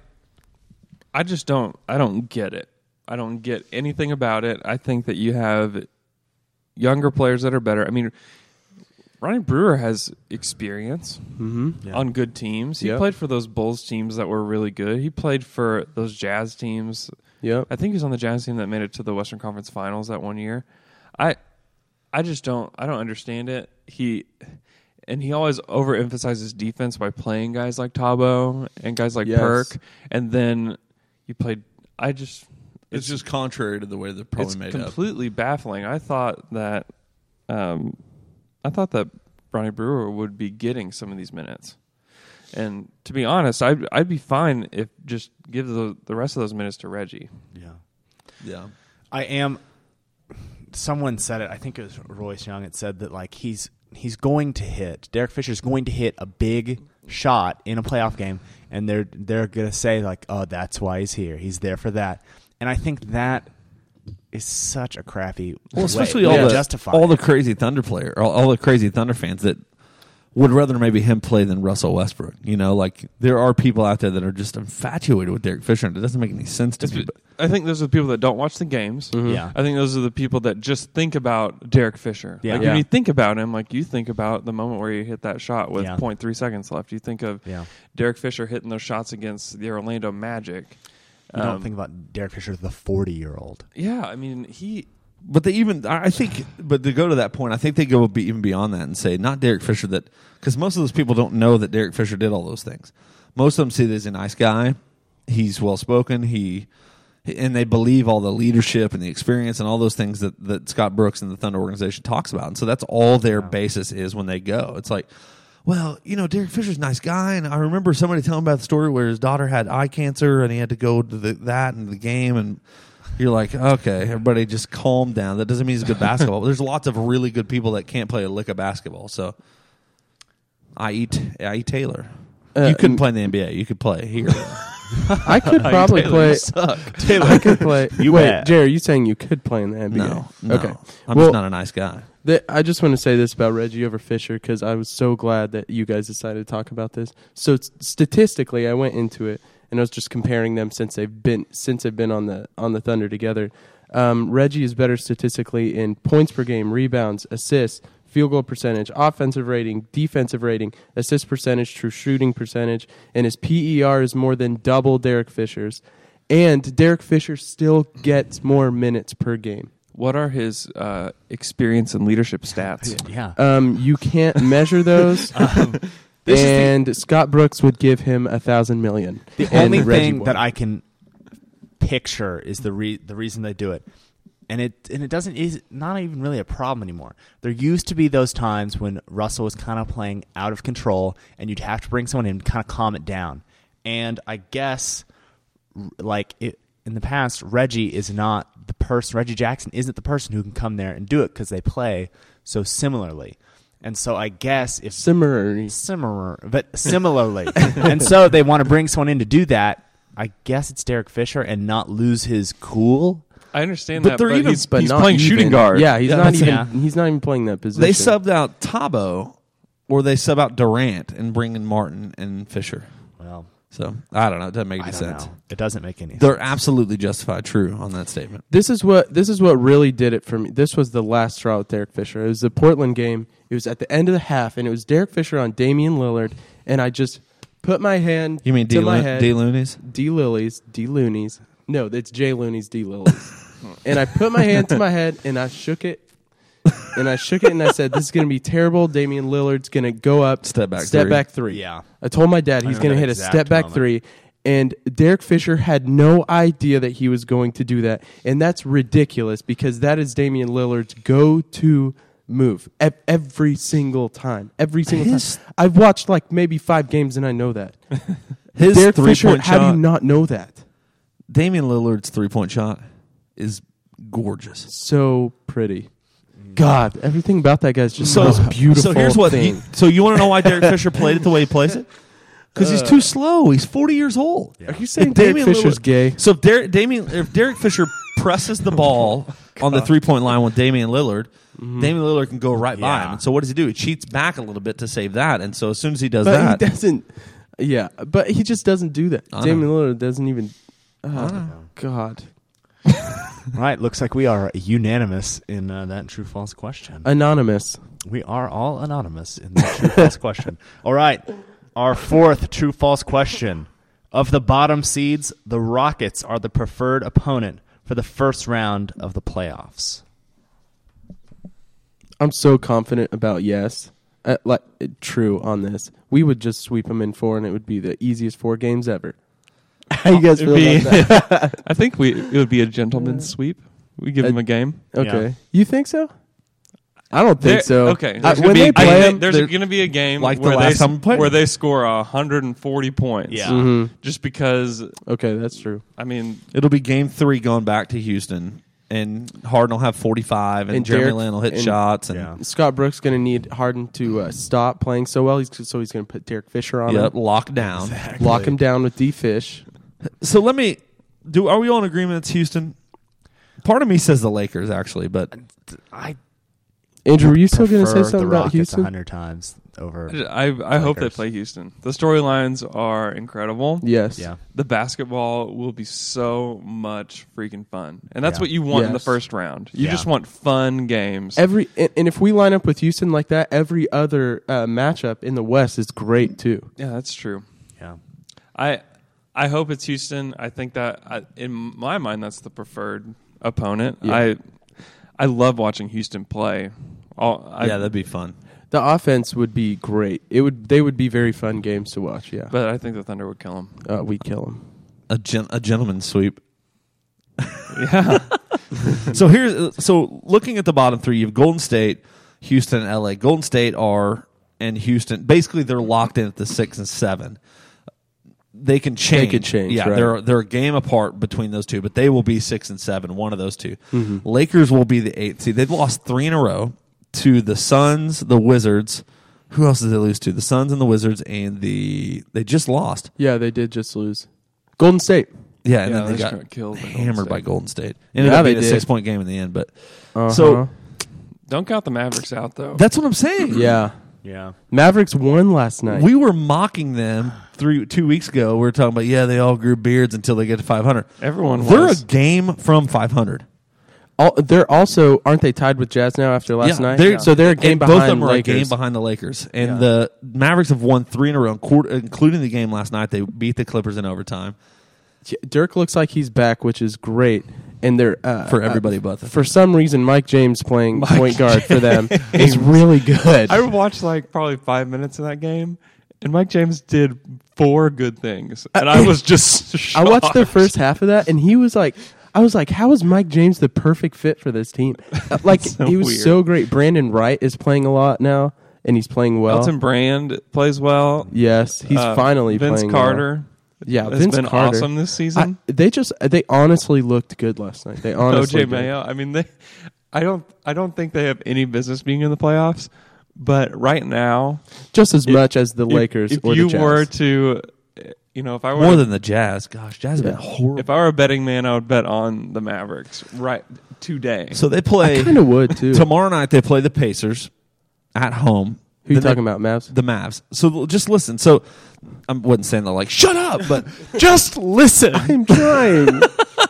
S4: don't get it. I don't get anything about it. I think that you have younger players that are better. I mean, Ronnie Brewer has experience on good teams. He played for those Bulls teams that were really good. He played for those Jazz teams.
S3: Yep.
S4: I think he was on the Jazz team that made it to the Western Conference Finals that one year. I don't understand it. He always overemphasizes defense by playing guys like Thabo and guys like Perk, and then you played.
S2: It's just contrary to the way they're probably made up.
S4: It's completely baffling. I thought that Ronnie Brewer would be getting some of these minutes. And to be honest, I'd be fine if just give the rest of those minutes to Reggie.
S2: Yeah.
S1: I am. Someone said it. I think it was Royce Young. It said that like he's going to hit. Derek Fisher's going to hit a big shot in a playoff game, and they're going to say like, "Oh, that's why he's here. He's there for that." And I think that is such a crappy
S2: especially
S1: way
S2: all
S1: to justify
S2: all the crazy Thunder player, all the crazy Thunder fans that would rather maybe him play than Russell Westbrook. Like there are people out there that are just infatuated with Derek Fisher, and it doesn't make any sense to me. But
S4: I think those are the people that don't watch the games.
S1: Mm-hmm. Yeah.
S4: I think those are the people that just think about Derek Fisher.
S1: Yeah.
S4: Like when you think about him, like you think about the moment where you hit that shot with 0.3 seconds left. You think of Derek Fisher hitting those shots against the Orlando Magic.
S1: You don't think about Derek Fisher, the 40-year-old.
S4: Yeah, I mean
S2: But to go to that point, I think they go even beyond that and say not Derek Fisher, that because most of those people don't know that Derek Fisher did all those things. Most of them see that he's a nice guy, he's well spoken, and they believe all the leadership and the experience and all those things that Scott Brooks and the Thunder organization talks about, and so that's all their basis is when they go. It's like, well, Derek Fisher's a nice guy, and I remember somebody telling about the story where his daughter had eye cancer and he had to go to the game, and you're like, okay, everybody just calm down. That doesn't mean he's good basketball. There's lots of really good people that can't play a lick of basketball. So, i.e. Taylor. You couldn't play in the NBA. You could play here.
S3: I could probably play.
S2: Taylor,
S3: I could play.
S1: You
S3: Wait,
S1: bet.
S3: Jerry, are you saying you could play in the NBA?
S2: No.
S3: Okay.
S2: I'm
S3: Well,
S2: just not a nice guy.
S3: I just want to say this about Reggie over Fisher because I was so glad that you guys decided to talk about this. So statistically, I went into it and I was just comparing them since they've been on the Thunder together. Reggie is better statistically in points per game, rebounds, assists, field goal percentage, offensive rating, defensive rating, assist percentage, true shooting percentage, and his PER is more than double Derek Fisher's. And Derek Fisher still gets more minutes per game.
S4: What are his experience and leadership stats?
S1: Yeah.
S3: You can't measure those. And Scott Brooks would give him 1,000 million.
S1: The
S3: And
S1: only
S3: Reggie
S1: thing
S3: won't.
S1: that I can picture is the reason they do it, and it doesn't is not even really a problem anymore. There used to be those times when Russell was kind of playing out of control, and you'd have to bring someone in and kind of calm it down. And I guess in the past, Reggie is not the person. Reggie Jackson isn't the person who can come there and do it because they play so similarly. And so I guess if similarly, and so they want to bring someone in to do that. I guess it's Derek Fisher and not lose his cool.
S4: I understand
S2: But
S4: that,
S2: they're
S4: but
S2: even-
S4: he's
S3: But
S4: he's
S3: not
S4: playing
S3: even.
S4: shooting guard.
S3: Yeah, he's not even. He's not even playing that position.
S2: They subbed out Tabo, or they sub out Durant and bring in Martin and Fisher.
S1: Well,
S2: So I don't know. It doesn't make
S1: I
S2: any
S1: don't
S2: sense.
S1: know. It doesn't make any
S2: They're
S1: sense.
S2: absolutely justified. True on that statement.
S3: This is what really did it for me. This was the last straw with Derek Fisher. It was the Portland game. It was at the end of the half, and it was Derek Fisher on Damian Lillard, and I just put my hand
S2: You mean
S3: to my head.
S2: D. Looney's?
S3: D. Lillies, D. Looney's. No, it's J. Looney's, D. Lillies. And I put my hand to my head, and I shook it. And I said, this is going to be terrible. Damian Lillard's going to go up.
S2: Step back three.
S1: Yeah.
S3: I told my dad he's
S1: remember
S3: going to
S1: that
S3: hit a
S1: exact
S3: step back
S1: moment.
S3: three. And Derek Fisher had no idea that he was going to do that. And that's ridiculous because that is Damian Lillard's go-to move every single time. Every single time. I've watched like maybe 5 games and I know that.
S2: His
S3: Derek Fisher,
S2: three-point
S3: how do
S2: shot.
S3: you not know that?
S2: Damian Lillard's 3-point shot is gorgeous.
S3: So pretty. God, everything about that guy is just
S2: So
S3: the most beautiful
S2: So here's what.
S3: thing.
S2: So you want to know why Derek Fisher played it the way he plays it? Because he's too slow. He's 40 years old.
S3: Are you saying
S2: If
S3: Derek
S2: Damian
S3: Fisher's
S2: Lillard-
S3: gay?
S2: So if Derek Fisher presses the ball on the 3-point line with Damian Lillard, Damian Lillard can go right by him. And so what does he do? He cheats back a little bit to save that. And so as soon as he does
S3: But
S2: that,
S3: he doesn't. Yeah, but he just doesn't do that.
S2: I know.
S3: Damian Lillard doesn't even. Oh, God.
S1: All right. Looks like we are unanimous in that true false question.
S3: Anonymous.
S1: We are all anonymous in that true false question. All right. Our fourth true false question. Of the bottom seeds, the Rockets are the preferred opponent for the first round of the playoffs.
S3: I'm so confident about yes. True on this. We would just sweep them in 4, and it would be the easiest 4 games ever. How you guys feel about that?
S4: I think it would be a gentleman's sweep. We give them a game.
S3: Okay.
S1: Yeah.
S3: You think so? I don't think so.
S4: Okay.
S3: When they play them,
S4: there's going to be a game
S2: like the
S4: where
S2: last time we played
S4: where
S2: them.
S4: they score 140 points.
S1: Yeah.
S3: Mhm.
S4: Just because,
S3: Okay, that's true.
S4: I mean,
S2: it'll be game 3 going back to Houston. And Harden will have 45, and Jeremy
S3: Derek-
S2: Lin will hit
S3: and-
S2: shots. And
S1: Yeah.
S3: Scott Brooks going to need Harden to stop playing so well. So he's going to put Derek Fisher on
S2: yep,
S3: him,
S2: lock down.
S3: lock him down with D-Fish.
S2: So let me are we all in agreement it's Houston? Part of me says the Lakers, actually, but
S1: I
S3: Andrew, were you still going to say
S1: prefer
S3: something
S1: the
S3: about
S1: Rockets
S3: Houston?
S1: 100 times over.
S4: I hope they
S1: Lakers.
S4: play Houston. The storylines are incredible.
S3: Yes.
S1: Yeah.
S4: The basketball will be so much freaking fun. And that's
S1: Yeah.
S4: what you want in the
S3: Yes.
S4: first round. You
S1: Yeah.
S4: just want fun games.
S3: And if we line up with Houston like that, every other matchup in the West is great too.
S4: Yeah, that's true.
S1: Yeah.
S4: I hope it's Houston. I think that in my mind that's the preferred opponent.
S3: Yeah.
S4: I love watching Houston play.
S2: yeah, that'd be fun.
S3: The offense would be great. They would be very fun games to watch. Yeah,
S4: But I think the Thunder would kill them.
S3: we'd kill them.
S2: A gentleman's sweep.
S4: Yeah.
S2: So looking at the bottom 3, you have Golden State, Houston, and LA. Golden State and Houston, basically they're locked in at the 6 and 7. They can change.
S3: They could change,
S2: Yeah,
S3: right.
S2: they're a game apart between those two, but they will be 6 and 7, one of those two.
S3: Mm-hmm.
S2: Lakers will be the 8th seed. They've lost 3 in a row to the Suns, the Wizards. Who else did they lose to? The Suns and the Wizards, and they just lost.
S3: Yeah, they did just lose Golden State.
S2: Yeah, and then
S4: they
S2: they got
S4: killed
S2: hammered by Golden State. Ended
S3: Yeah,
S2: up being
S3: they
S2: a
S3: did.
S2: 6-point game in the end, but
S3: So
S4: Don't count the Mavericks out, though.
S2: that's what I'm saying.
S3: yeah,
S1: Yeah.
S3: Mavericks won last night.
S2: We were mocking them 2 weeks ago. We were talking about, they all grew beards until they get to 500.
S4: Everyone
S2: They're
S4: was.
S2: a game from 500.
S3: They're also aren't they tied with Jazz now after last night? So they're a game
S2: and
S3: behind
S2: both of them are
S3: Lakers.
S2: a game behind the Lakers. And the Mavericks have won 3 in a row, including the game last night. They beat the Clippers in overtime.
S3: Dirk looks like he's back, which is great. And they're
S2: For everybody but them.
S3: for some reason, Mike James playing point guard for them is really good.
S4: I watched probably 5 minutes of that game, and Mike James did 4 good things, and I was just shocked.
S3: I watched the first half of that, and he was like, I was like, how is Mike James the perfect fit for this team?
S4: So
S3: he was
S4: weird.
S3: so great. Brandon Wright is playing a lot now, and he's playing well.
S4: Elton Brand plays well.
S3: Yes, he's finally
S4: Vince
S3: playing
S4: Carter.
S3: well. Yeah,
S4: has
S3: Vince
S4: been
S3: Carter.
S4: awesome this season.
S3: They honestly looked good last night. They honestly
S4: OJ Mayo. I mean, I don't think they have any business being in the playoffs. But right now,
S3: just as much as the Lakers.
S4: If
S3: or
S4: you
S3: the Jazz.
S4: were to, if I were
S2: More than the Jazz. Gosh, Jazz have been horrible.
S4: if I were a betting man, I would bet on the Mavericks right today.
S2: So they play
S3: I kind of would too.
S2: tomorrow night. They play the Pacers at home.
S3: Who you
S2: Then
S3: talking about, Mavs?
S2: The Mavs. So just listen. So I wasn't saying they're like, shut up, but just listen.
S3: I'm trying.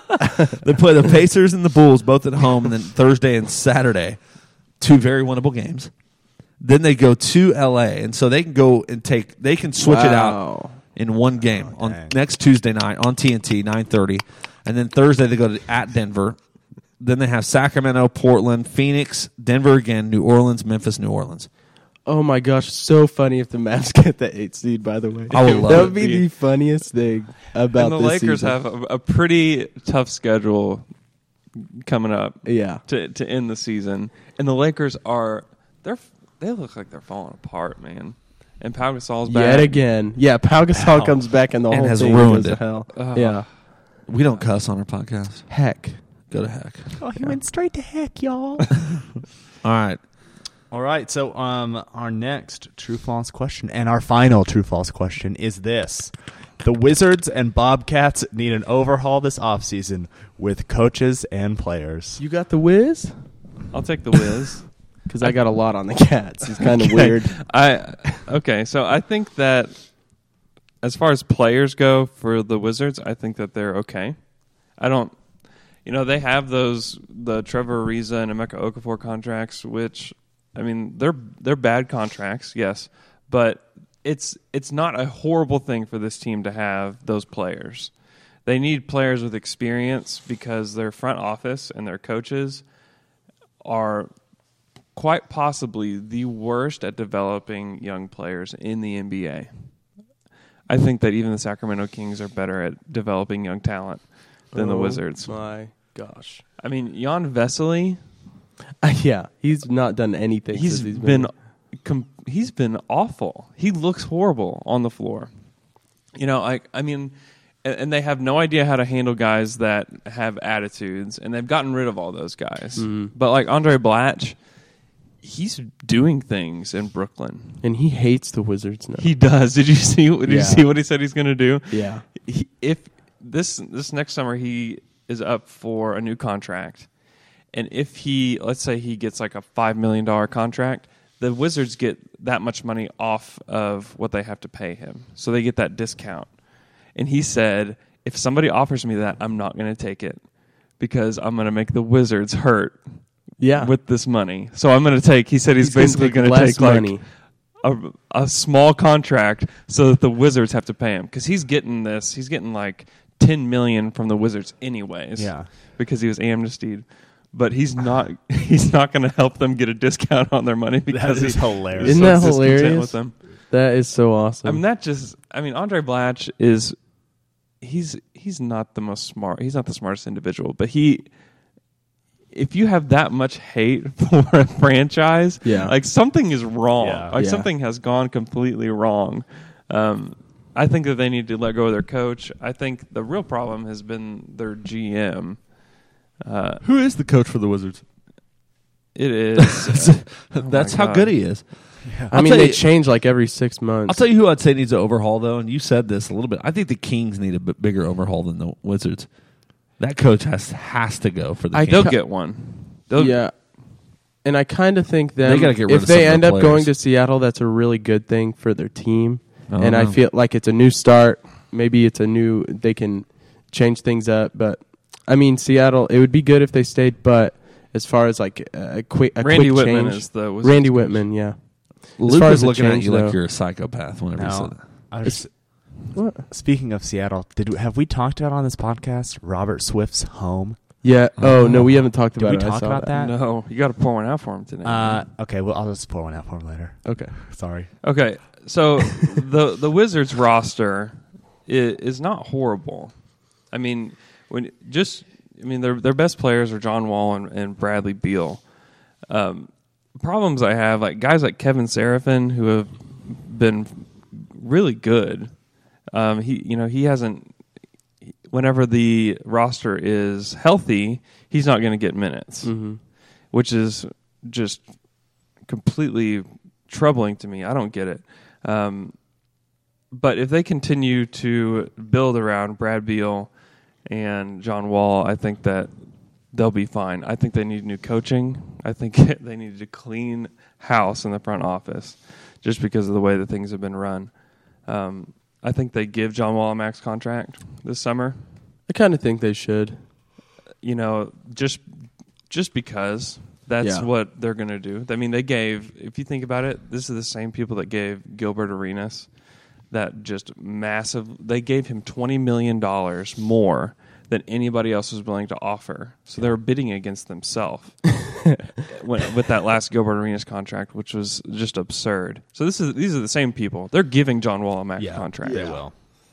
S2: They play the Pacers and the Bulls both at home, and then Thursday and Saturday, 2 very winnable games. Then they go to LA, and so they can go and they can switch it out
S3: Wow.
S2: in one game on next Tuesday night on TNT, 9:30, and then Thursday they go at Denver. Then they have Sacramento, Portland, Phoenix, Denver again, New Orleans, Memphis, New Orleans.
S3: Oh my gosh, so funny if the Mavs get the 8th seed, by the way.
S2: I would love
S3: that
S2: it.
S3: would be the funniest thing about
S4: and the
S3: this
S4: Lakers
S3: season.
S4: have a pretty tough schedule coming up.
S3: Yeah.
S4: To end the season, and the Lakers they look like they're falling apart, man. And Pau Gasol's back
S3: Yet again. Yeah, Pau Gasol comes back and the
S2: And
S3: whole
S2: has
S3: thing
S2: ruined
S3: goes to
S2: it.
S3: hell.
S4: Ugh.
S3: Yeah.
S2: We don't cuss on our podcast.
S3: Heck.
S2: Go to heck.
S1: Oh, he went straight to heck, y'all.
S2: All right.
S1: All right, so our next true-false question and our final true-false question is this. The Wizards and Bobcats need an overhaul this offseason with coaches and players.
S3: You got the Wiz?
S4: I'll take the Wiz.
S3: Because I got a lot on the Cats. It's kind of weird.
S4: So I think that as far as players go for the Wizards, I think that they're okay. They have the Trevor Ariza and Emeka Okafor contracts, which, I mean, they're bad contracts, yes, but it's not a horrible thing for this team to have those players. They need players with experience because their front office and their coaches are quite possibly the worst at developing young players in the NBA. I think that even the Sacramento Kings are better at developing young talent than the Wizards.
S3: My gosh.
S4: I mean, Jan Vesely,
S3: Yeah, he's not done anything.
S4: he's
S3: since
S4: been awful. He looks horrible on the floor. And they have no idea how to handle guys that have attitudes, and they've gotten rid of all those guys. But like Andre Blatch, he's doing things in Brooklyn.
S3: And he hates the Wizards now.
S4: He does. Did you see? Did you
S3: Yeah.
S4: see what he said he's going to do?
S3: Yeah.
S4: If this next summer he is up for a new contract, and if let's say he gets like a $5 million contract, the Wizards get that much money off of what they have to pay him, so they get that discount. And he said, if somebody offers me that, I'm not going to take it because I'm going to make the Wizards hurt.
S3: Yeah.
S4: With this money, so I'm going to take. He said he's basically going to
S3: less
S4: take like
S3: money.
S4: a small contract so that the Wizards have to pay him because he's getting this. He's getting like $10 million from the Wizards anyways.
S1: Yeah.
S4: because he was amnestied. But he's not. He's not going to help them get a discount on their money because
S1: is hilarious.
S4: he's
S3: Isn't that
S4: discontent
S3: hilarious?
S4: with them.
S3: That is so awesome.
S4: Andre Blatch is. He's not the most smart. He's not the smartest individual, but if you have that much hate for a franchise, like something is wrong.
S1: Yeah.
S4: Something has gone completely wrong. I think that they need to let go of their coach. I think the real problem has been their GM.
S2: Who is the coach for the Wizards?
S4: It is.
S2: That's
S4: my
S2: how
S4: God.
S2: good he is.
S3: I mean, they change like every 6 months.
S2: I'll tell you who I'd say needs an overhaul, though, and you said this a little bit. I think the Kings need a bit bigger overhaul than the Wizards. That coach has to go for the Kings.
S4: They'll get one.
S3: Yeah. And I kind of think that
S2: They gotta get rid
S3: if
S2: of some
S3: they
S2: of
S3: end
S2: their
S3: up
S2: players.
S3: going to Seattle, that's a really good thing for their team. And I
S2: know.
S3: feel like it's a new start. Maybe they can change things up. But, I mean, Seattle, it would be good if they stayed. But as far as like a quick
S4: Randy Whitman
S3: change,
S4: is the Wizards
S3: Randy
S4: coach.
S3: Whitman, yeah.
S2: Luke
S3: far
S2: was
S3: as the
S2: looking at
S3: change,
S2: you
S3: though.
S2: like you're a psychopath whenever you said that.
S3: What?
S1: Speaking of Seattle, have we talked about on this podcast Robert Swift's home?
S3: Yeah. Oh, no, we haven't talked
S1: Did
S3: about
S1: we
S3: it. I
S1: talk
S3: saw
S1: about that?
S4: No, you got to pour one out for him today.
S1: Okay, well, I'll just pour one out for him later.
S3: Okay.
S1: Sorry.
S4: Okay, so the Wizards roster is not horrible. I mean, their best players are John Wall and Bradley Beal. Problems I have, like guys like Kevin Seraphin, who have been really good. He hasn't. Whenever the roster is healthy, he's not going to get minutes, which is just completely troubling to me. I don't get it. But if they continue to build around Brad Beal and John Wall, I think that they'll be fine. I think they need new coaching. I think they need to clean house in the front office just because of the way that things have been run. I think they give John Wall a max contract this summer.
S3: I kind of think they should.
S4: Just because that's what they're going to do. I mean, if you think about it, this is the same people that gave Gilbert Arenas that just massive. They gave him $20 million more than anybody else was willing to offer. So they were bidding against themselves with that last Gilbert Arenas contract, which was just absurd. So these are the same people. They're giving John Wall a max contract.
S1: They will.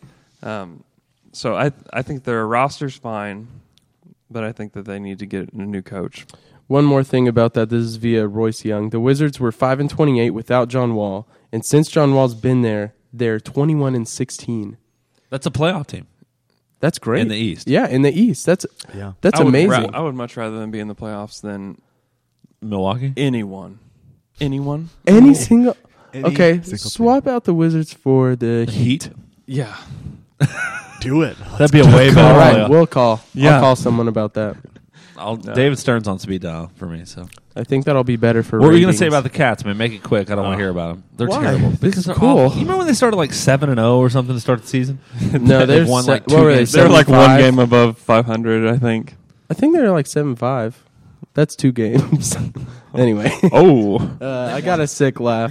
S4: So I think their roster's fine, but I think that they need to get a new coach.
S3: One more thing about that. This is via Royce Young. The Wizards were 5-28 without John Wall, and since John Wall's been there, they're 21-16.
S2: That's a playoff team.
S3: That's great
S2: In the East.
S3: Yeah, in the East. That's
S4: I would
S3: amazing.
S4: I would much rather than be in the playoffs than
S2: Milwaukee?
S4: anyone. Anyone?
S3: Any single.
S1: Any
S3: Okay,
S1: single
S3: swap out the Wizards for the Heat.
S4: Yeah.
S1: Do it.
S2: That'd be a way better.
S3: All right,
S2: playoff.
S3: we'll call.
S2: Yeah.
S3: I'll call someone about that.
S2: David Stern's on speed dial for me. So,
S3: I think that'll be better for.
S2: what were you going to
S3: ratings.
S2: say about the Cats, man? Make it quick. I don't want to hear about them. They're
S3: Why?
S2: terrible.
S3: This is
S2: they're
S3: cool.
S2: awful. You remember when they started like 7-0 or something to start the season?
S3: No,
S2: They've
S3: they're
S2: won like
S3: what
S2: 2
S3: were they,
S2: games.
S4: They're like
S3: 7-5?
S4: one game above 500, I think.
S3: I think they're like 7-5. That's 2 games. Anyway,
S4: Oh.
S3: I got a sick laugh.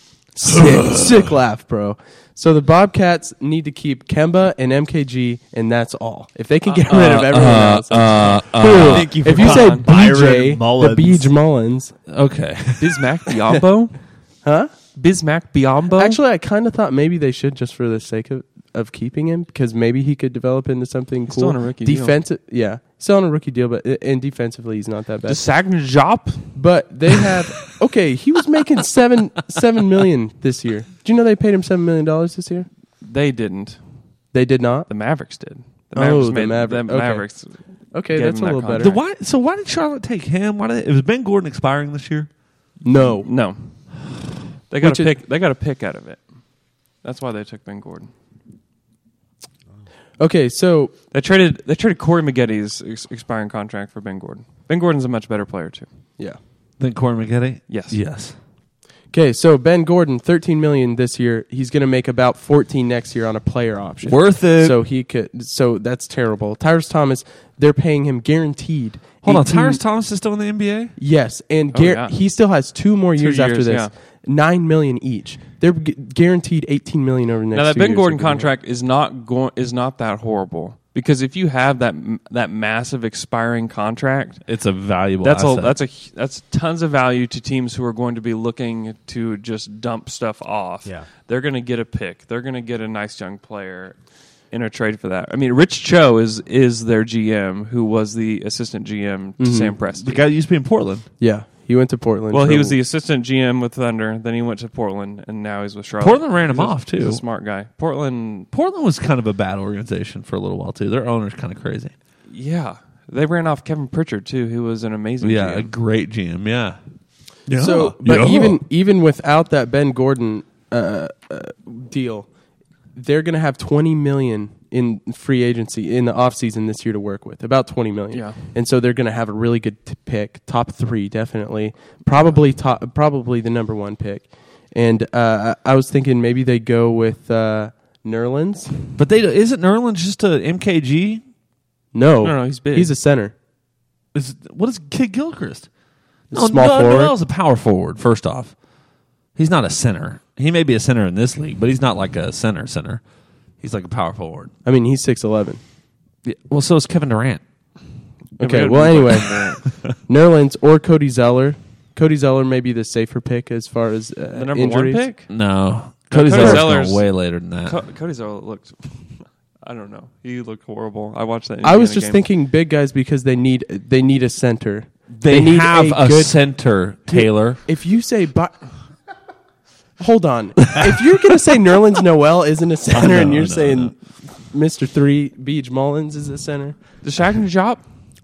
S3: Sick laugh, bro. So the Bobcats need to keep Kemba and MKG, and that's all. If they can get rid of everyone else,
S1: Thank you for
S3: if you say
S1: calling Byron
S3: BJ, the
S1: Mullins.
S3: Beej Mullins,
S2: Okay.
S4: Bismack Biyombo?
S3: huh?
S4: Bismack Biyombo?
S3: Actually, I kind of thought maybe they should just for the sake of keeping him, because maybe he could develop into something
S4: He's
S3: cool.
S4: still on a rookie deal.
S3: Defensive, yeah, still on a rookie deal, but and defensively he's not that bad.
S4: the Saginaw Jop?
S3: But they have okay. He was making $7 million this year. Do you know they paid him $7 million this year?
S4: They didn't.
S3: They did not.
S4: The Mavericks did. The
S3: Oh,
S4: Mavericks
S3: the
S4: made
S3: Maverick-
S4: the
S3: okay.
S4: Mavericks.
S3: Okay,
S4: Gave
S3: that's a
S4: him that
S3: little better.
S4: contract.
S2: Why did Charlotte take him? It was Ben Gordon expiring this year?
S3: No,
S4: No. They got
S3: Which
S4: a
S3: is-
S4: pick. They got a pick out of it. That's why they took Ben Gordon.
S3: okay. So
S4: They traded Corey Maggetti's expiring contract for Ben Gordon. Ben Gordon's a much better player too.
S3: yeah.
S2: Then Corey Maggette?
S4: Yes.
S2: Yes.
S3: Okay, so Ben Gordon, $13 million this year. He's going to make about $14 next year on a player option.
S2: Worth it.
S3: So he could. So that's terrible. Tyrese Thomas, they're paying him guaranteed.
S2: Hold on.
S3: 18
S2: Tyrese Thomas is still in the NBA?
S3: Yes, and
S4: Oh, yeah.
S3: he still has 2 more years after
S4: years,
S3: this.
S4: yeah.
S3: $9 million each. They're guaranteed $18 million over the next.
S4: Now that
S3: 2
S4: Ben
S3: years
S4: Gordon
S3: they're giving
S4: contract is not that horrible, because if you have that massive expiring contract,
S2: It's a valuable
S4: that's
S2: asset.
S4: that's tons of value to teams who are going to be looking to just dump stuff off.
S1: Yeah.
S4: They're going to get a pick. They're going to get a nice young player in a trade for that. I mean, Rich Cho is their GM, who was the assistant GM to Sam Presti.
S2: The guy that used to be in Portland.
S3: Yeah, he went to Portland.
S4: Well,
S3: for-
S4: he was the assistant GM with Thunder. Then he went to Portland, and now he's with Charlotte.
S2: Portland ran him
S4: He's a-
S2: off, too.
S4: He's a smart guy. Portland,
S2: Was kind of a bad organization for a little while, too. Their owner's kind of crazy.
S4: yeah. They ran off Kevin Pritchard, too, who was an amazing
S2: Yeah, a
S4: GM.
S2: great GM, yeah. Yeah.
S3: So, but even without that Ben Gordon deal, they're going to have $20 million in free agency in the offseason this year to work with. About $20 million.
S4: Yeah.
S3: And so they're going to have a really good pick, top 3 definitely, probably the number 1 pick. And I was thinking maybe they go with Nerlens.
S2: But isn't Nerlens just a MKG?
S3: No,
S4: he's big.
S3: He's a center.
S2: What is Kid Gilchrist?
S3: Small forward.
S2: Noel's a power forward, first off. He's not a center. He may be a center in this league, but he's not like a center. He's like a power forward.
S3: I mean, he's 6'11".
S2: Yeah, well, so is Kevin Durant.
S3: Okay, well, anyway, Nerlens or Cody Zeller. Cody Zeller may be the safer pick as far as
S4: the number
S3: injuries.
S4: 1 pick?
S2: No.
S4: Cody
S2: Zeller's
S4: Zeller's
S2: way later than that.
S4: Cody Zeller looked. I don't know. He looked horrible. I watched that.
S3: I was just
S4: game.
S3: thinking big guys because they need a center.
S2: They
S3: need
S2: have a
S3: good
S2: center, Taylor.
S3: If you say, hold on. If you're going to say Nerlens Noel isn't a center, and you're saying Mr. 3 Beach Mullins is a center,
S4: the Shaq and Shop.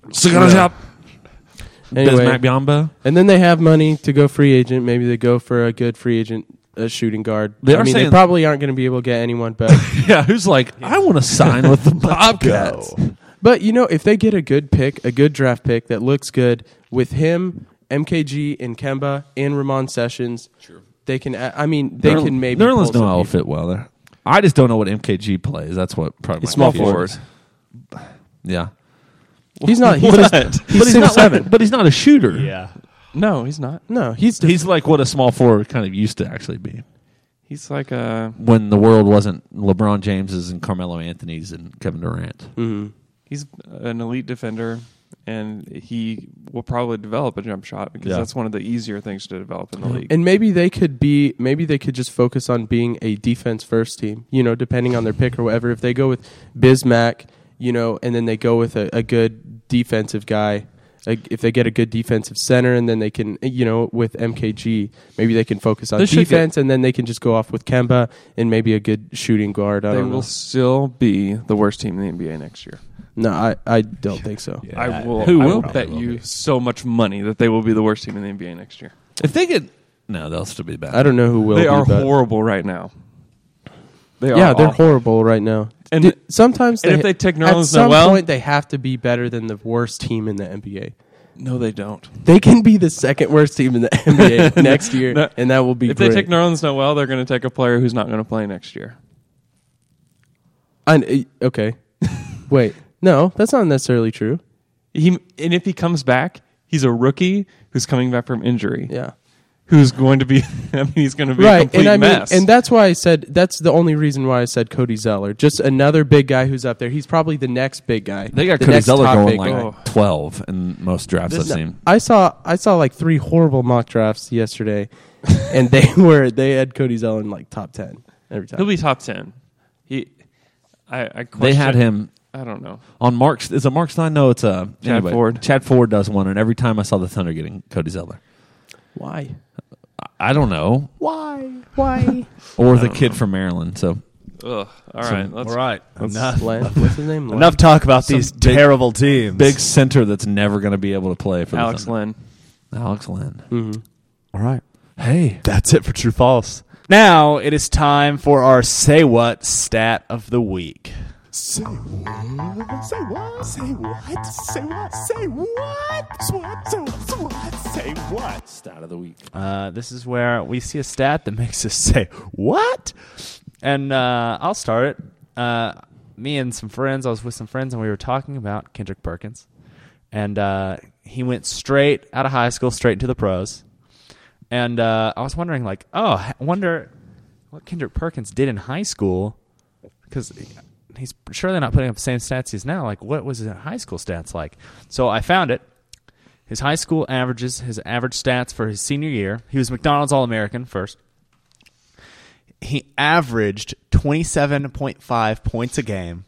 S3: Anyway,
S2: Bismack Biyombo.
S3: and then they have money to go free agent. Maybe they go for a good free agent shooting guard.
S2: They
S3: I mean, they probably aren't going to be able to get anyone, but
S2: Yeah, who's like, I want to sign with the Bobcats.
S3: but if they get a good pick, a good draft pick that looks good with him, MKG and Kemba and Ramon Sessions, they can. They can maybe.
S2: Nerlens
S3: pull some
S2: Noel will
S3: people.
S2: fit well there. I just don't know what MKG plays. That's what probably
S3: He's
S2: my
S3: small
S2: confusion
S3: forward.
S2: is. Yeah,
S3: He's not. He's
S4: What?
S3: He's
S2: not
S3: 6'7".
S2: but he's not a shooter.
S1: Yeah.
S4: No, he's not.
S3: No, he's
S2: He's like what a small forward kind of used to actually be
S4: He's like a.
S2: when the world wasn't LeBron James's and Carmelo Anthony's and Kevin Durant.
S4: He's an elite defender, and he will probably develop a jump shot because that's one of the easier things to develop in the league.
S3: And maybe they could just focus on being a defense first team, depending on their pick or whatever. If they go with Bismack, and then they go with a good defensive guy, if they get a good defensive center, and then they can, with MKG, maybe they can focus on defense, and then they can just go off with Kemba and maybe a good shooting guard. I
S4: They
S3: don't know.
S4: will still be the worst team in the NBA next year.
S3: No, I don't think so.
S1: Yeah.
S4: I will.
S2: Who
S4: I
S2: will?
S4: will bet you so much money that they will be the worst team in the NBA next year.
S2: If they get no, they'll still be bad.
S3: I don't know who will.
S4: They
S3: be,
S4: are
S3: but
S4: horrible right now. They are.
S3: yeah, they're
S4: awful.
S3: horrible right now.
S4: And
S3: Sometimes
S4: and if they take
S3: at
S4: Nerlens
S3: some
S4: Noel-
S3: point they have to be better than the worst team in the NBA.
S4: No, they don't.
S3: They can be the second worst team in the NBA next year,
S4: No.
S3: and that will be
S4: If
S3: great.
S4: they take Nerlens Noel, they're going to take a player who's not going to play next year.
S3: Okay. Wait. No, that's not necessarily true.
S4: And if he comes back, he's a rookie who's coming back from injury.
S3: Yeah.
S4: Who's going to be? I mean, he's going to be a
S3: Right.
S4: complete
S3: And
S4: mess.
S3: and that's why I said that's the only reason why I said Cody Zeller. Just another big guy who's up there. He's probably the next big guy.
S2: They got
S3: the
S2: Cody
S3: next
S2: Zeller
S3: top
S2: going
S3: big
S2: like
S3: guy.
S2: 12 in most drafts I've seen.
S3: I saw like 3 horrible mock drafts yesterday, and they had Cody Zeller in like top 10 every time.
S4: he'll be top 10. I
S2: They
S4: question-
S2: had him
S4: I don't know.
S2: on Mark's. Is it Mark's line? No, it's
S4: Chad Ford.
S2: Chad Ford does one, and every time I saw the Thunder getting Cody Zeller,
S3: Why?
S2: I don't know,
S3: Why?
S2: or the kid from Maryland. So
S4: Ugh. All right. Let's,
S1: All right. Enough.
S3: What's his name?
S1: Enough talk about these
S2: big-
S1: terrible teams.
S2: big center that's never going to be able to play for
S4: Alex
S2: the Thunder.
S4: Lynn.
S2: Alex Lynn.
S3: Mm-hmm.
S1: All right.
S2: Hey,
S1: That's it for True False. Now it is time for our Say What stat of the week.
S5: Say what? Say what? Say what? Say what? Say what? Say what?
S2: stat of the week.
S1: This is where we see a stat that makes us say, what? And I'll start it. Me and some friends, I was with some friends, and we were talking about Kendrick Perkins. And he went straight out of high school, straight into the pros. And I was wondering, like, I wonder what Kendrick Perkins did in high school, because he's surely not putting up the same stats he's now. Like, what was his high school stats like? So I found it. His high school averages, his average stats for his senior year. He was McDonald's All-American first. He averaged 27.5 points a game,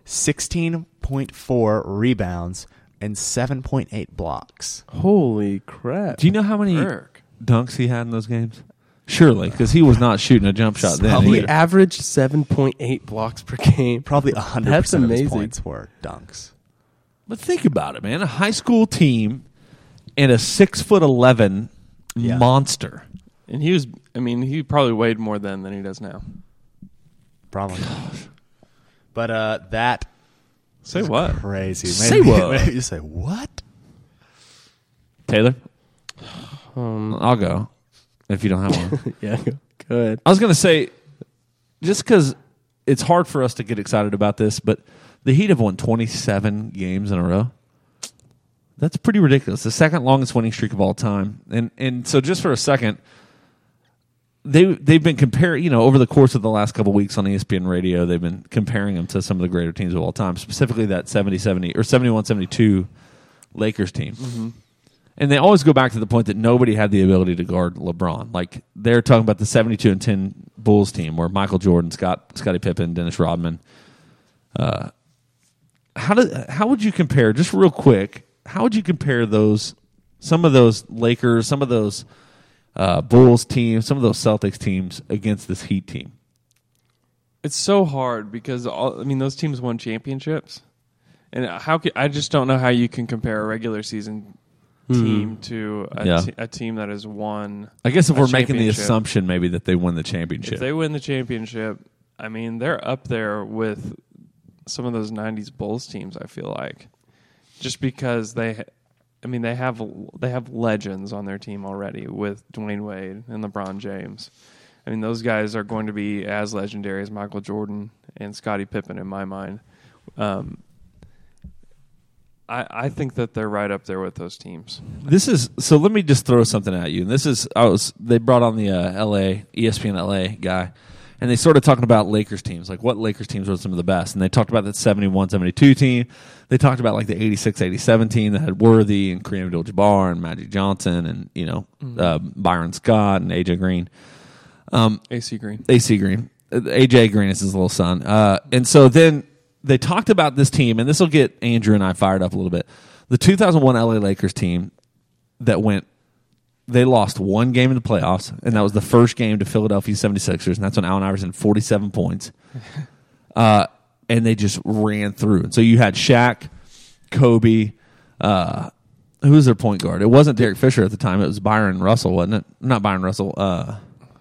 S1: 16.4 rebounds, and 7.8 blocks.
S3: Holy crap!
S2: Do you know how many
S4: Eric.
S2: dunks he had in those games? Surely, because he was not shooting a jump shot then.
S3: He
S2: either.
S3: averaged 7.8 blocks per game.
S1: Probably 100%
S3: That's
S1: of his
S3: amazing.
S1: points were dunks.
S2: But think about it, man. A high school team and a 6'11" monster.
S4: And he was, I mean, he probably weighed more then than he does now.
S1: Probably. But that
S4: Say
S1: is
S4: what?
S1: crazy.
S2: Say what?
S1: Maybe you say what?
S2: Taylor? I'll go if you don't have one.
S3: Yeah, good.
S2: I was going to say, just because it's hard for us to get excited about this, but the Heat have won 27 games in a row. That's pretty ridiculous. The second longest winning streak of all time. And so just for a second, they've been comparing, over the course of the last couple of weeks on ESPN Radio, they've been comparing them to some of the greater teams of all time, specifically that 70-70 or 71-72 Lakers team. Mm-hmm. And they always go back to the point that nobody had the ability to guard LeBron. Like they're talking about the 72-10 Bulls team where Michael Jordan, Scottie Pippen, Dennis Rodman. How would you compare, just real quick, how would you compare some of those Lakers, some of those Bulls teams, some of those Celtics teams against this Heat team?
S4: It's so hard because those teams won championships, and I just don't know how you can compare a regular season team to a team that has won.
S2: I guess if we're making the assumption maybe that they won the championship,
S4: if they win the championship, I mean they're up there with some of those '90s Bulls teams. I feel like just because they have legends on their team already with Dwayne Wade and LeBron James. I mean, those guys are going to be as legendary as Michael Jordan and Scottie Pippen in my mind. I think that they're right up there with those teams.
S2: So let me just throw something at you. And they brought on the ESPN LA guy, and they started talking about Lakers teams, like what Lakers teams were some of the best. And they talked about that 71-72 team. They talked about like the 86-87 team that had Worthy and Kareem Abdul-Jabbar and Magic Johnson and Byron Scott and AJ Green.
S4: AC Green.
S2: AJ Green is his little son. And so then they talked about this team, and this will get Andrew and I fired up a little bit. The 2001 LA Lakers team they lost one game in the playoffs, and that was the first game to Philadelphia 76ers, and that's when Allen Iverson 47 points. And they just ran through. And so you had Shaq, Kobe, who was their point guard? It wasn't Derek Fisher at the time. It was Byron Russell, wasn't it? Not Byron Russell. Oh,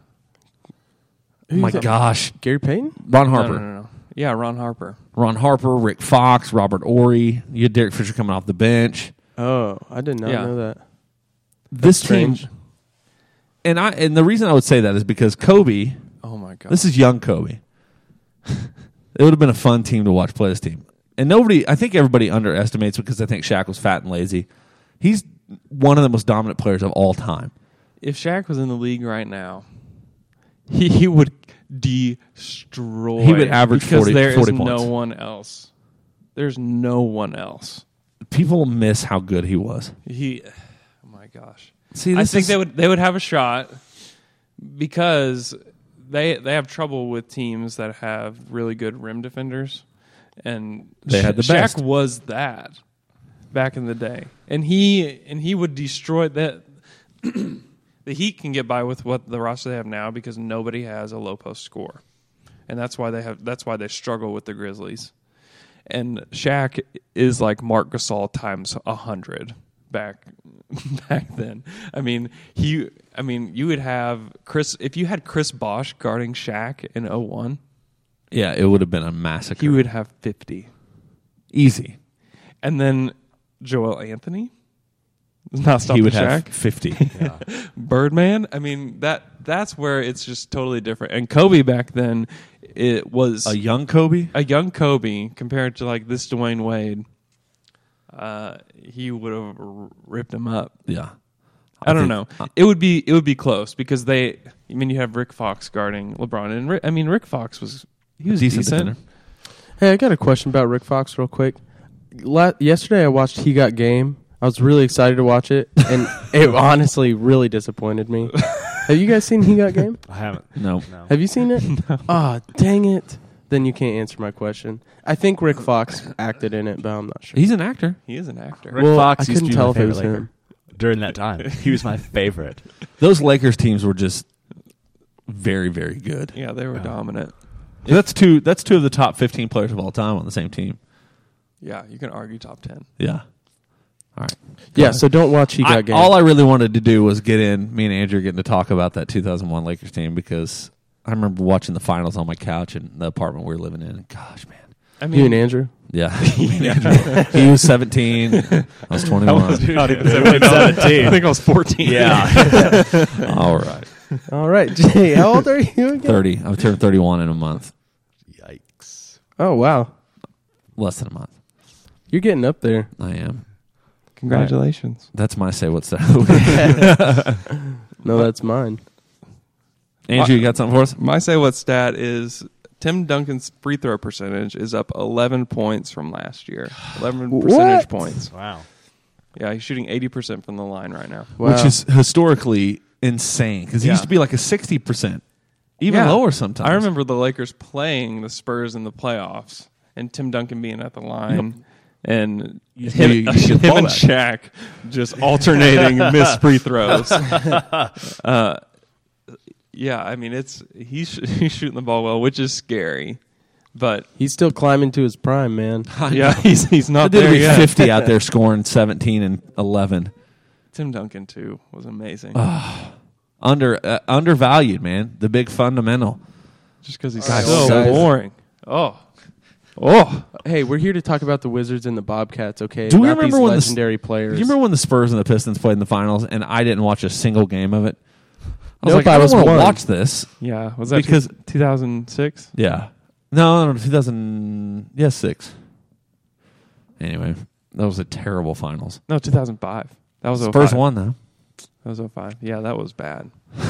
S2: my gosh.
S3: Gary Payton?
S2: Ron Harper.
S4: No. Yeah, Ron Harper.
S2: Rick Fox, Robert Ory. You had Derek Fisher coming off the bench.
S3: Oh, I did not know that.
S2: This team, and the reason I would say that is because Kobe.
S4: Oh my God,
S2: this is young Kobe. It would have been a fun team to watch play this team, and I think everybody underestimates because I think Shaq was fat and lazy. He's one of the most dominant players of all time.
S4: If Shaq was in the league right now, he would destroy.
S2: He would average 40 points.
S4: No one else. There's no one else.
S2: People miss how good he was.
S4: Gosh.
S2: See,
S4: I think they would have a shot because they have trouble with teams that have really good rim defenders, and
S2: they had the best.
S4: Shaq was that back in the day, and he would destroy that. The Heat can get by with what the roster they have now because nobody has a low post score, and that's why they struggle with the Grizzlies. And Shaq is like Marc Gasol times 100 back then. I mean, you would have if you had Chris Bosh guarding Shaq in 01.
S2: Yeah, it would have been a massacre.
S4: He would have 50.
S2: Easy.
S4: And then Joel Anthony not stopping
S2: He would
S4: Shaq.
S2: have 50.
S4: Yeah. Birdman, I mean, that's where it's just totally different. And Kobe back then, it was
S2: a young Kobe
S4: compared to like this Dwayne Wade. He would have ripped him up.
S2: Yeah,
S4: I don't know. It would be close because you have Rick Fox guarding LeBron, and Rick Fox was decent.
S3: Hey, I got a question about Rick Fox real quick. Yesterday I watched He Got Game. I was really excited to watch it, and it honestly really disappointed me. Have you guys seen He Got Game?
S1: I haven't.
S2: No.
S3: Have you seen it? No. Oh, dang it. Then you can't answer my question. I think Rick Fox acted in it, but I'm not sure.
S2: He's an actor.
S4: He is an actor.
S1: Rick Fox
S3: I
S1: used to
S3: couldn't
S1: be
S3: tell
S1: my
S3: if it was
S1: favorite
S3: him.
S1: Laker during that time. He was my favorite.
S2: Those Lakers teams were just very, very good.
S4: Yeah, they were dominant.
S2: That's two of the top 15 players of all time on the same team.
S4: Yeah, you can argue top 10.
S2: Yeah. All right.
S3: Yeah, so don't watch He Got Game.
S2: All I really wanted to do was me and Andrew getting to talk about that 2001 Lakers team because I remember watching the finals on my couch in the apartment we were living in. Gosh, man.
S4: I mean,
S3: You and Andrew?
S2: Yeah. He was 17. I was 21.
S1: Not even 17.
S4: I think I was 14.
S1: Yeah.
S2: All right.
S3: All right, Jay, how old are you again?
S2: 30. I turned 31 in a month.
S1: Yikes.
S3: Oh, wow.
S2: Less than a month.
S3: You're getting up there.
S2: I am.
S4: Congratulations.
S2: That's my say what's that.
S3: No, that's mine.
S2: Andrew, you got something for us?
S4: My say what stat is Tim Duncan's free throw percentage is up 11 points from last year. 11 percentage points.
S1: Wow.
S4: Yeah, he's shooting 80% from the line right now.
S3: Wow.
S2: Which is historically insane because he
S4: Yeah.
S2: used to be like a 60%, even
S4: Yeah.
S2: lower sometimes.
S4: I remember the Lakers playing the Spurs in the playoffs and Tim Duncan being at the line and
S2: You
S4: him,
S2: get the ball
S4: and
S2: back.
S4: Shaq just alternating missed free throws. Yeah, I mean he's shooting the ball well, which is scary, but
S3: He's still climbing to his prime, man.
S4: yeah, he's not
S2: There
S4: there
S2: be
S4: yet.
S2: 50 out there scoring 17 and 11.
S4: Tim Duncan too was amazing,
S2: Undervalued, man. The big fundamental.
S4: just because he's
S3: Guys,
S4: so
S3: guys.
S4: boring. Oh,
S3: Hey, we're here to talk about the Wizards and the Bobcats, okay?
S2: Do we
S3: Not
S2: remember
S3: these
S2: when the-
S3: legendary players?
S2: Do you remember when the Spurs and the Pistons played in the finals and I didn't watch a single game of it? I was
S3: Nope,
S2: like,
S3: I
S2: I
S3: was
S2: don't want to
S3: one.
S2: watch this.
S4: yeah, was that
S2: Because-
S4: 2006?
S2: Yeah. No, 2000. Yes, 6. Anyway, that was a terrible finals.
S4: No, 2005. That was 05.
S2: Spurs won, though.
S4: That was 05. Yeah, that was bad.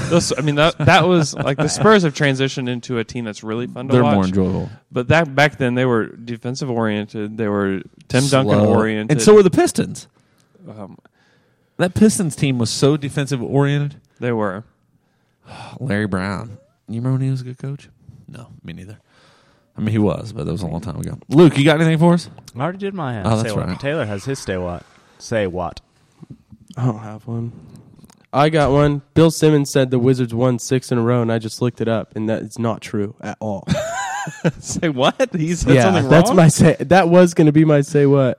S4: That was like the Spurs have transitioned into a team that's really fun to
S2: They're
S4: watch.
S2: more enjoyable.
S4: But back then they were defensive oriented. They were Tim Duncan
S2: Slow.
S4: oriented.
S2: And so were the Pistons.
S4: um,
S2: That Pistons team was so defensive oriented.
S4: they were.
S2: Larry Brown. You remember when he was a good coach? No, me neither. I mean, he was, but that was a long time ago. Luke, you got anything for us?
S1: I already did my
S2: Oh, that's
S1: say what.
S2: right.
S1: Taylor has his say what. Say what.
S3: I don't have one. I got one. Bill Simmons said the Wizards won 6 in a row, and I just looked it up, and that is not true at all.
S4: Say what? He said something wrong?
S3: that's my say. That was going to be my say what.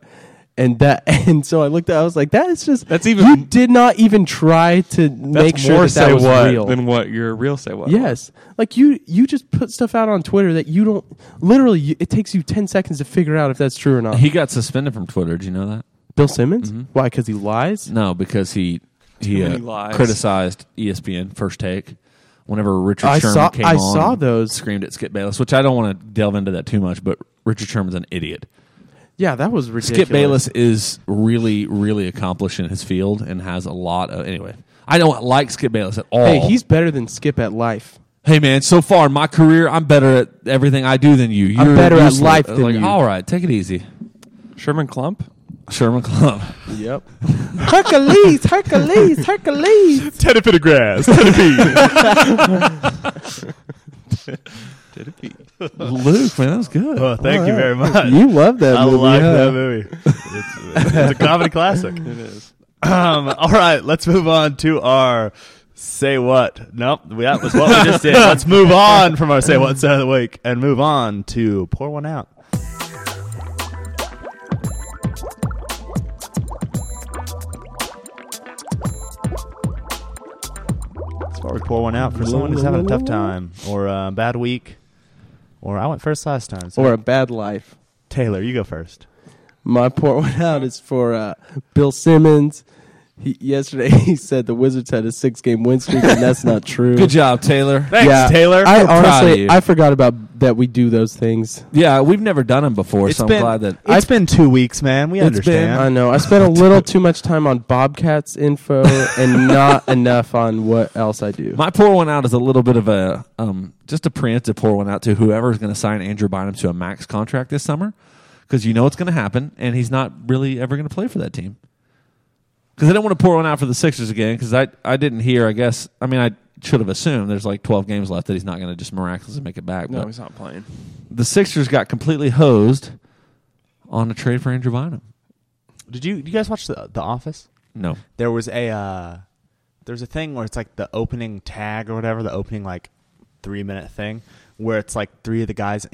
S3: And so I looked at it, I was like, that is just,
S4: That's even-
S3: you did not even try to make sure
S4: more
S3: that
S4: say
S3: was
S4: what
S3: real.
S4: than what your real say what.
S3: Yes. Like you just put stuff out on Twitter that you don't, literally, it takes you 10 seconds to figure out if that's true or not.
S2: He got suspended from Twitter. Did you know that?
S3: Bill Simmons?
S2: Mm-hmm.
S3: Why? Because he lies?
S2: No, because he
S4: many lies.
S2: criticized ESPN First Take whenever Richard
S3: I
S2: Sherman
S3: saw-
S2: came
S3: I
S2: on.
S3: saw
S2: and
S3: those.
S2: Screamed at Skip Bayless, which I don't want to delve into that too much, but Richard Sherman's an idiot.
S3: Yeah, that was ridiculous.
S2: Skip Bayless is really, really accomplished in his field and has a lot of... Anyway, I don't like Skip Bayless at all.
S3: Hey, he's better than Skip at life.
S2: Hey, man, so far in my career, I'm better at everything I do than you.
S3: I'm
S2: You're
S3: better at
S2: useless.
S3: life than
S2: like,
S3: you.
S2: All right, take it easy.
S4: Sherman Klump?
S2: Sherman Club.
S3: Yep. Hercules, Hercules, Hercules.
S5: Tennis of grass.
S4: Did it be?
S2: Luke, man, that was good.
S1: Well, thank you very much.
S3: You love that
S1: I
S3: movie.
S1: like
S3: huh?
S1: that movie. It's a comedy classic.
S4: It is.
S1: All right, let's move on to our say what. Nope, that was what we just did. Let's move on from our say what set of the week and move on to pour one out. That's why we pour one out for someone who's having a tough time or a bad week. Or I went first last time. So
S3: Or a bad life.
S1: Taylor, you go first.
S3: My pour one out is for Bill Simmons. Yesterday he said the Wizards had a 6-game win streak, and that's not true.
S2: Good job, Taylor.
S1: Thanks, Taylor.
S3: I
S2: We're proud of
S3: honestly,
S2: you.
S3: I forgot about that we do those things.
S2: Yeah, we've never done them before, so I'm glad that...
S1: It's been 2 weeks, man. We understand.
S3: I know. I spent a little too much time on Bobcats info and not enough on what else I do.
S2: My pour one out is a little bit of a just a preemptive pour one out to whoever's going to sign Andrew Bynum to a max contract this summer, because you know it's going to happen, and he's not really ever going to play for that team. Because I don't want to pour one out for the Sixers again, because I didn't hear, I guess, I mean, I should have assumed there's like 12 games left that he's not going to just miraculously make it back.
S4: No,
S2: but
S4: he's not playing.
S2: the Sixers got completely hosed on a trade for Andrew Bynum.
S1: Did you guys watch The Office?
S2: No.
S1: There was a thing where it's like the opening tag or whatever, the opening like 3-minute thing, where it's like 3 of the guys in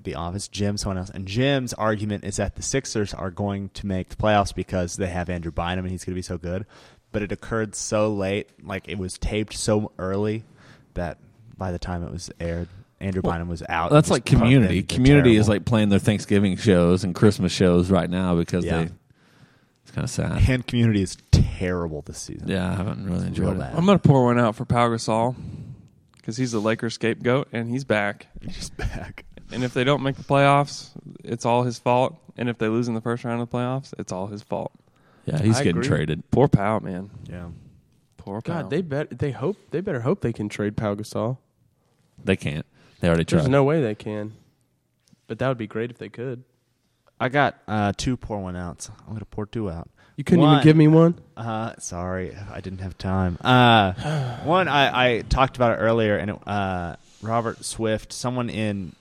S1: the office, Jim, someone else. And Jim's argument is that the Sixers are going to make the playoffs because they have Andrew Bynum and he's going to be so good. But it occurred so late, like it was taped so early that by the time it was aired, Andrew Bynum was out.
S2: That's like Community. Community is
S1: terrible.
S2: like playing their Thanksgiving shows and Christmas shows right now because
S1: Yeah.
S2: it's kind of sad.
S1: And Community is terrible this season.
S2: Yeah, I haven't really
S1: Real
S2: enjoyed it.
S1: bad.
S4: I'm going to pour one out for Pau Gasol because he's the Lakers scapegoat, and he's back.
S1: He's back.
S4: And if they don't make the playoffs, it's all his fault. And if they lose in the first round of the playoffs, it's all his fault.
S2: Yeah, he's
S3: I
S2: getting
S3: agree.
S2: traded.
S4: Poor Pau, man.
S1: Yeah.
S4: Poor Pau.
S3: God, they better hope they can trade Pau Gasol.
S2: They can't. They already
S3: There's
S2: tried.
S3: no way they can. But that would be great if they could.
S1: I got 2 pour one outs. I'm going to pour 2 out.
S3: You couldn't
S1: One.
S3: even give me one?
S1: Sorry, I didn't have time. One, I talked about it earlier, and Robert Swift, someone in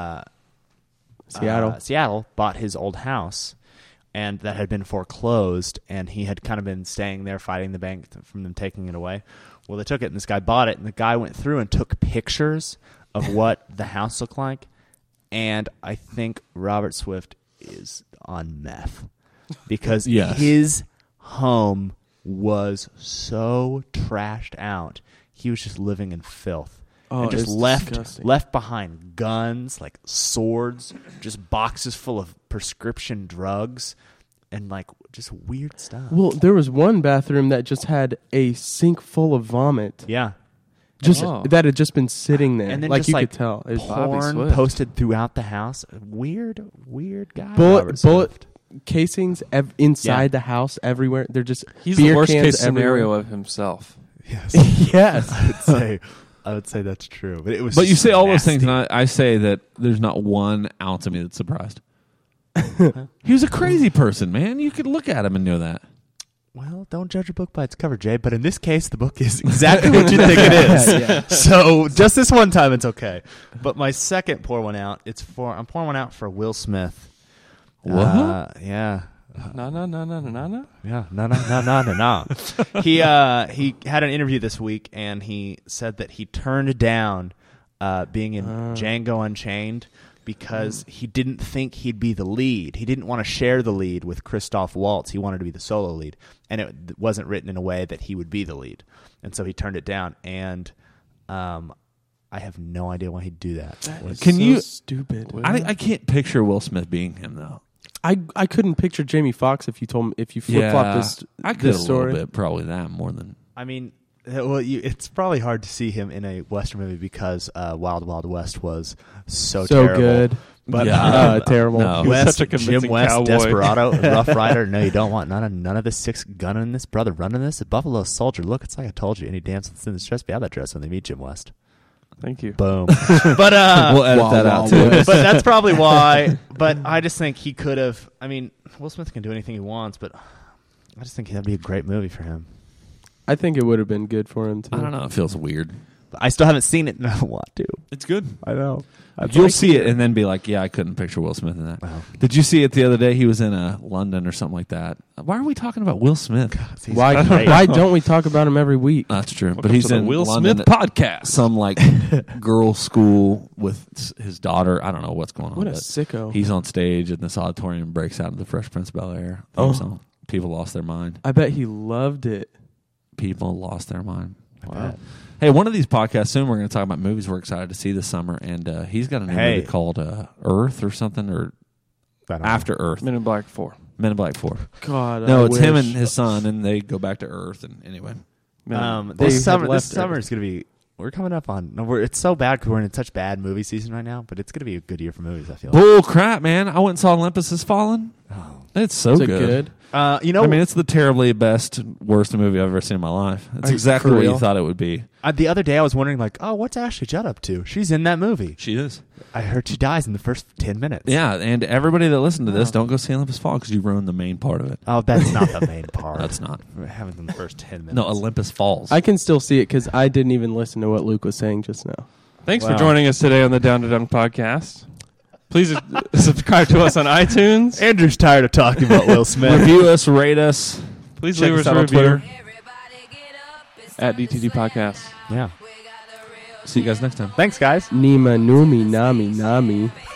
S3: Seattle.
S1: bought his old house, and that had been foreclosed, and he had kind of been staying there fighting the bank from them taking it away. Well, they took it, and this guy bought it, and the guy went through and took pictures of what the house looked like, and I think Robert Swift is on meth because
S2: Yes.
S1: his home was so trashed out. He was just living in filth.
S3: Oh,
S1: and just
S3: it's
S1: left
S3: disgusting.
S1: left behind guns, like swords, just boxes full of prescription drugs, and like just weird stuff.
S3: Well, there was one bathroom that just had a sink full of vomit.
S1: Yeah.
S3: Just
S4: Oh.
S3: that had just been sitting there.
S1: And then
S3: like
S1: just
S3: you
S1: like
S3: could tell. It was
S4: Bobby
S1: porn
S4: Swift.
S1: posted throughout the house. Weird guy.
S3: bullet
S1: Robert Swift.
S3: casings inside
S1: Yeah.
S3: the house everywhere. They're just
S4: He's
S3: beer
S4: the worst
S3: cans
S4: case scenario
S3: everywhere.
S4: of himself.
S1: Yes.
S3: Yes.
S1: I would say that's true. But it was
S2: But you
S1: just
S2: say all those things,
S1: nasty.
S2: and I say that there's not 1 ounce of me that's surprised. He was a crazy person, man. You could look at him and know that.
S1: Well, don't judge a book by its cover, Jay. But in this case, the book is exactly what you think it is. So just this one time, it's okay. But my second pour one out. I'm pouring one out for Will Smith.
S2: What?
S1: Yeah.
S4: No.
S1: Yeah. No. He had an interview this week, and he said that he turned down being in Django Unchained because he didn't think he'd be the lead. He didn't want to share the lead with Christoph Waltz. He wanted to be the solo lead, and it wasn't written in a way that he would be the lead. And so he turned it down, and I have no idea why he'd do that.
S2: Can you-
S3: stupid?
S2: I can't picture Will Smith being him, though.
S3: I couldn't picture Jamie Foxx if you flip flop this.
S2: I could
S3: this
S2: a
S3: story.
S2: little bit, probably that more than.
S1: I mean, well, it's probably hard to see him in a Western movie because Wild Wild West was so terrible.
S3: good,
S1: But
S2: Yeah.
S3: terrible.
S2: No.
S4: He was
S1: West,
S4: such a convincing
S1: Jim West,
S4: cowboy.
S1: Desperado, Rough Rider. No, you don't want none of the 6 gunning this, brother running this. A Buffalo Soldier. Look, it's like I told you. Any dance in this dress, be out that dress when they meet Jim West.
S4: Thank you.
S1: Boom. But
S2: We'll edit that out too.
S1: but that's probably why. But I just think he could have. I mean, Will Smith can do anything he wants, but I just think that'd be a great movie for him.
S3: I think it would have been good for him too.
S2: I don't know. It feels weird.
S1: But I still haven't seen it, and I want to.
S2: It's good.
S1: I know.
S2: You'll see it and then be like, yeah, I couldn't picture Will Smith in that.
S1: Wow.
S2: Did you see it the other day? He was in London or something like that. Why are we talking about Will Smith?
S3: Why don't we talk about him every week?
S2: That's true.
S4: Welcome
S2: but he's
S4: to the
S2: in
S4: Will
S2: London
S4: Smith
S2: at
S4: podcast.
S2: some like girls' school with his daughter. I don't know what's going on.
S3: What a
S2: but
S3: sicko.
S2: He's on stage in this auditorium and breaks out into the Fresh Prince of Bel-Air theme
S3: Oh.
S2: song. People lost their mind.
S3: I bet he loved it.
S2: People lost their mind.
S1: Wow.
S2: Hey, one of these podcasts soon we're going to talk about movies we're excited to see this summer, and he's got a new movie called Earth or something, or After Earth.
S4: Men in Black 4.
S2: Men in Black 4.
S3: God,
S2: No,
S3: I
S2: it's him
S3: wish.
S2: and his son, and they go back to Earth. And anyway,
S3: They
S1: This
S3: have
S1: summer
S3: left
S1: is going to be. We're coming up on. No, it's so bad because we're in such bad movie season right now. But it's going to be a good year for movies. I feel.
S2: bull crap, man! I went and saw Olympus Has Fallen.
S1: Oh.
S2: It's so
S3: Is it
S2: good.
S3: good?
S1: You know,
S2: I mean, it's the terribly best, worst movie I've ever seen in my life. It's
S3: Are you
S2: exactly
S3: for
S2: what you
S3: real?
S2: thought it would be.
S1: the other day I was wondering, like, oh, what's Ashley Judd up to? She's in that movie.
S2: She is.
S1: I heard she dies in the first 10 minutes.
S2: Yeah, and everybody that listened to this, don't go see Olympus Fall because you ruined the main part of it.
S1: Oh, that's not the main part.
S2: That's not.
S1: It happens in the first 10 minutes.
S2: No, Olympus Falls.
S3: I can still see it because I didn't even listen to what Luke was saying just now.
S4: Thanks
S1: Wow.
S4: for joining us today on the Down to Dunk podcast. Please subscribe to us on iTunes.
S1: Andrew's tired of talking about Will Smith.
S2: Review us, rate us.
S4: Please
S2: Check
S4: leave
S2: us
S4: us
S2: out
S4: a
S2: on
S4: review
S2: Twitter.
S4: at DTD Podcast.
S1: Yeah.
S2: See you guys next time.
S1: Thanks, guys.
S3: Nima Numi Nami Nami.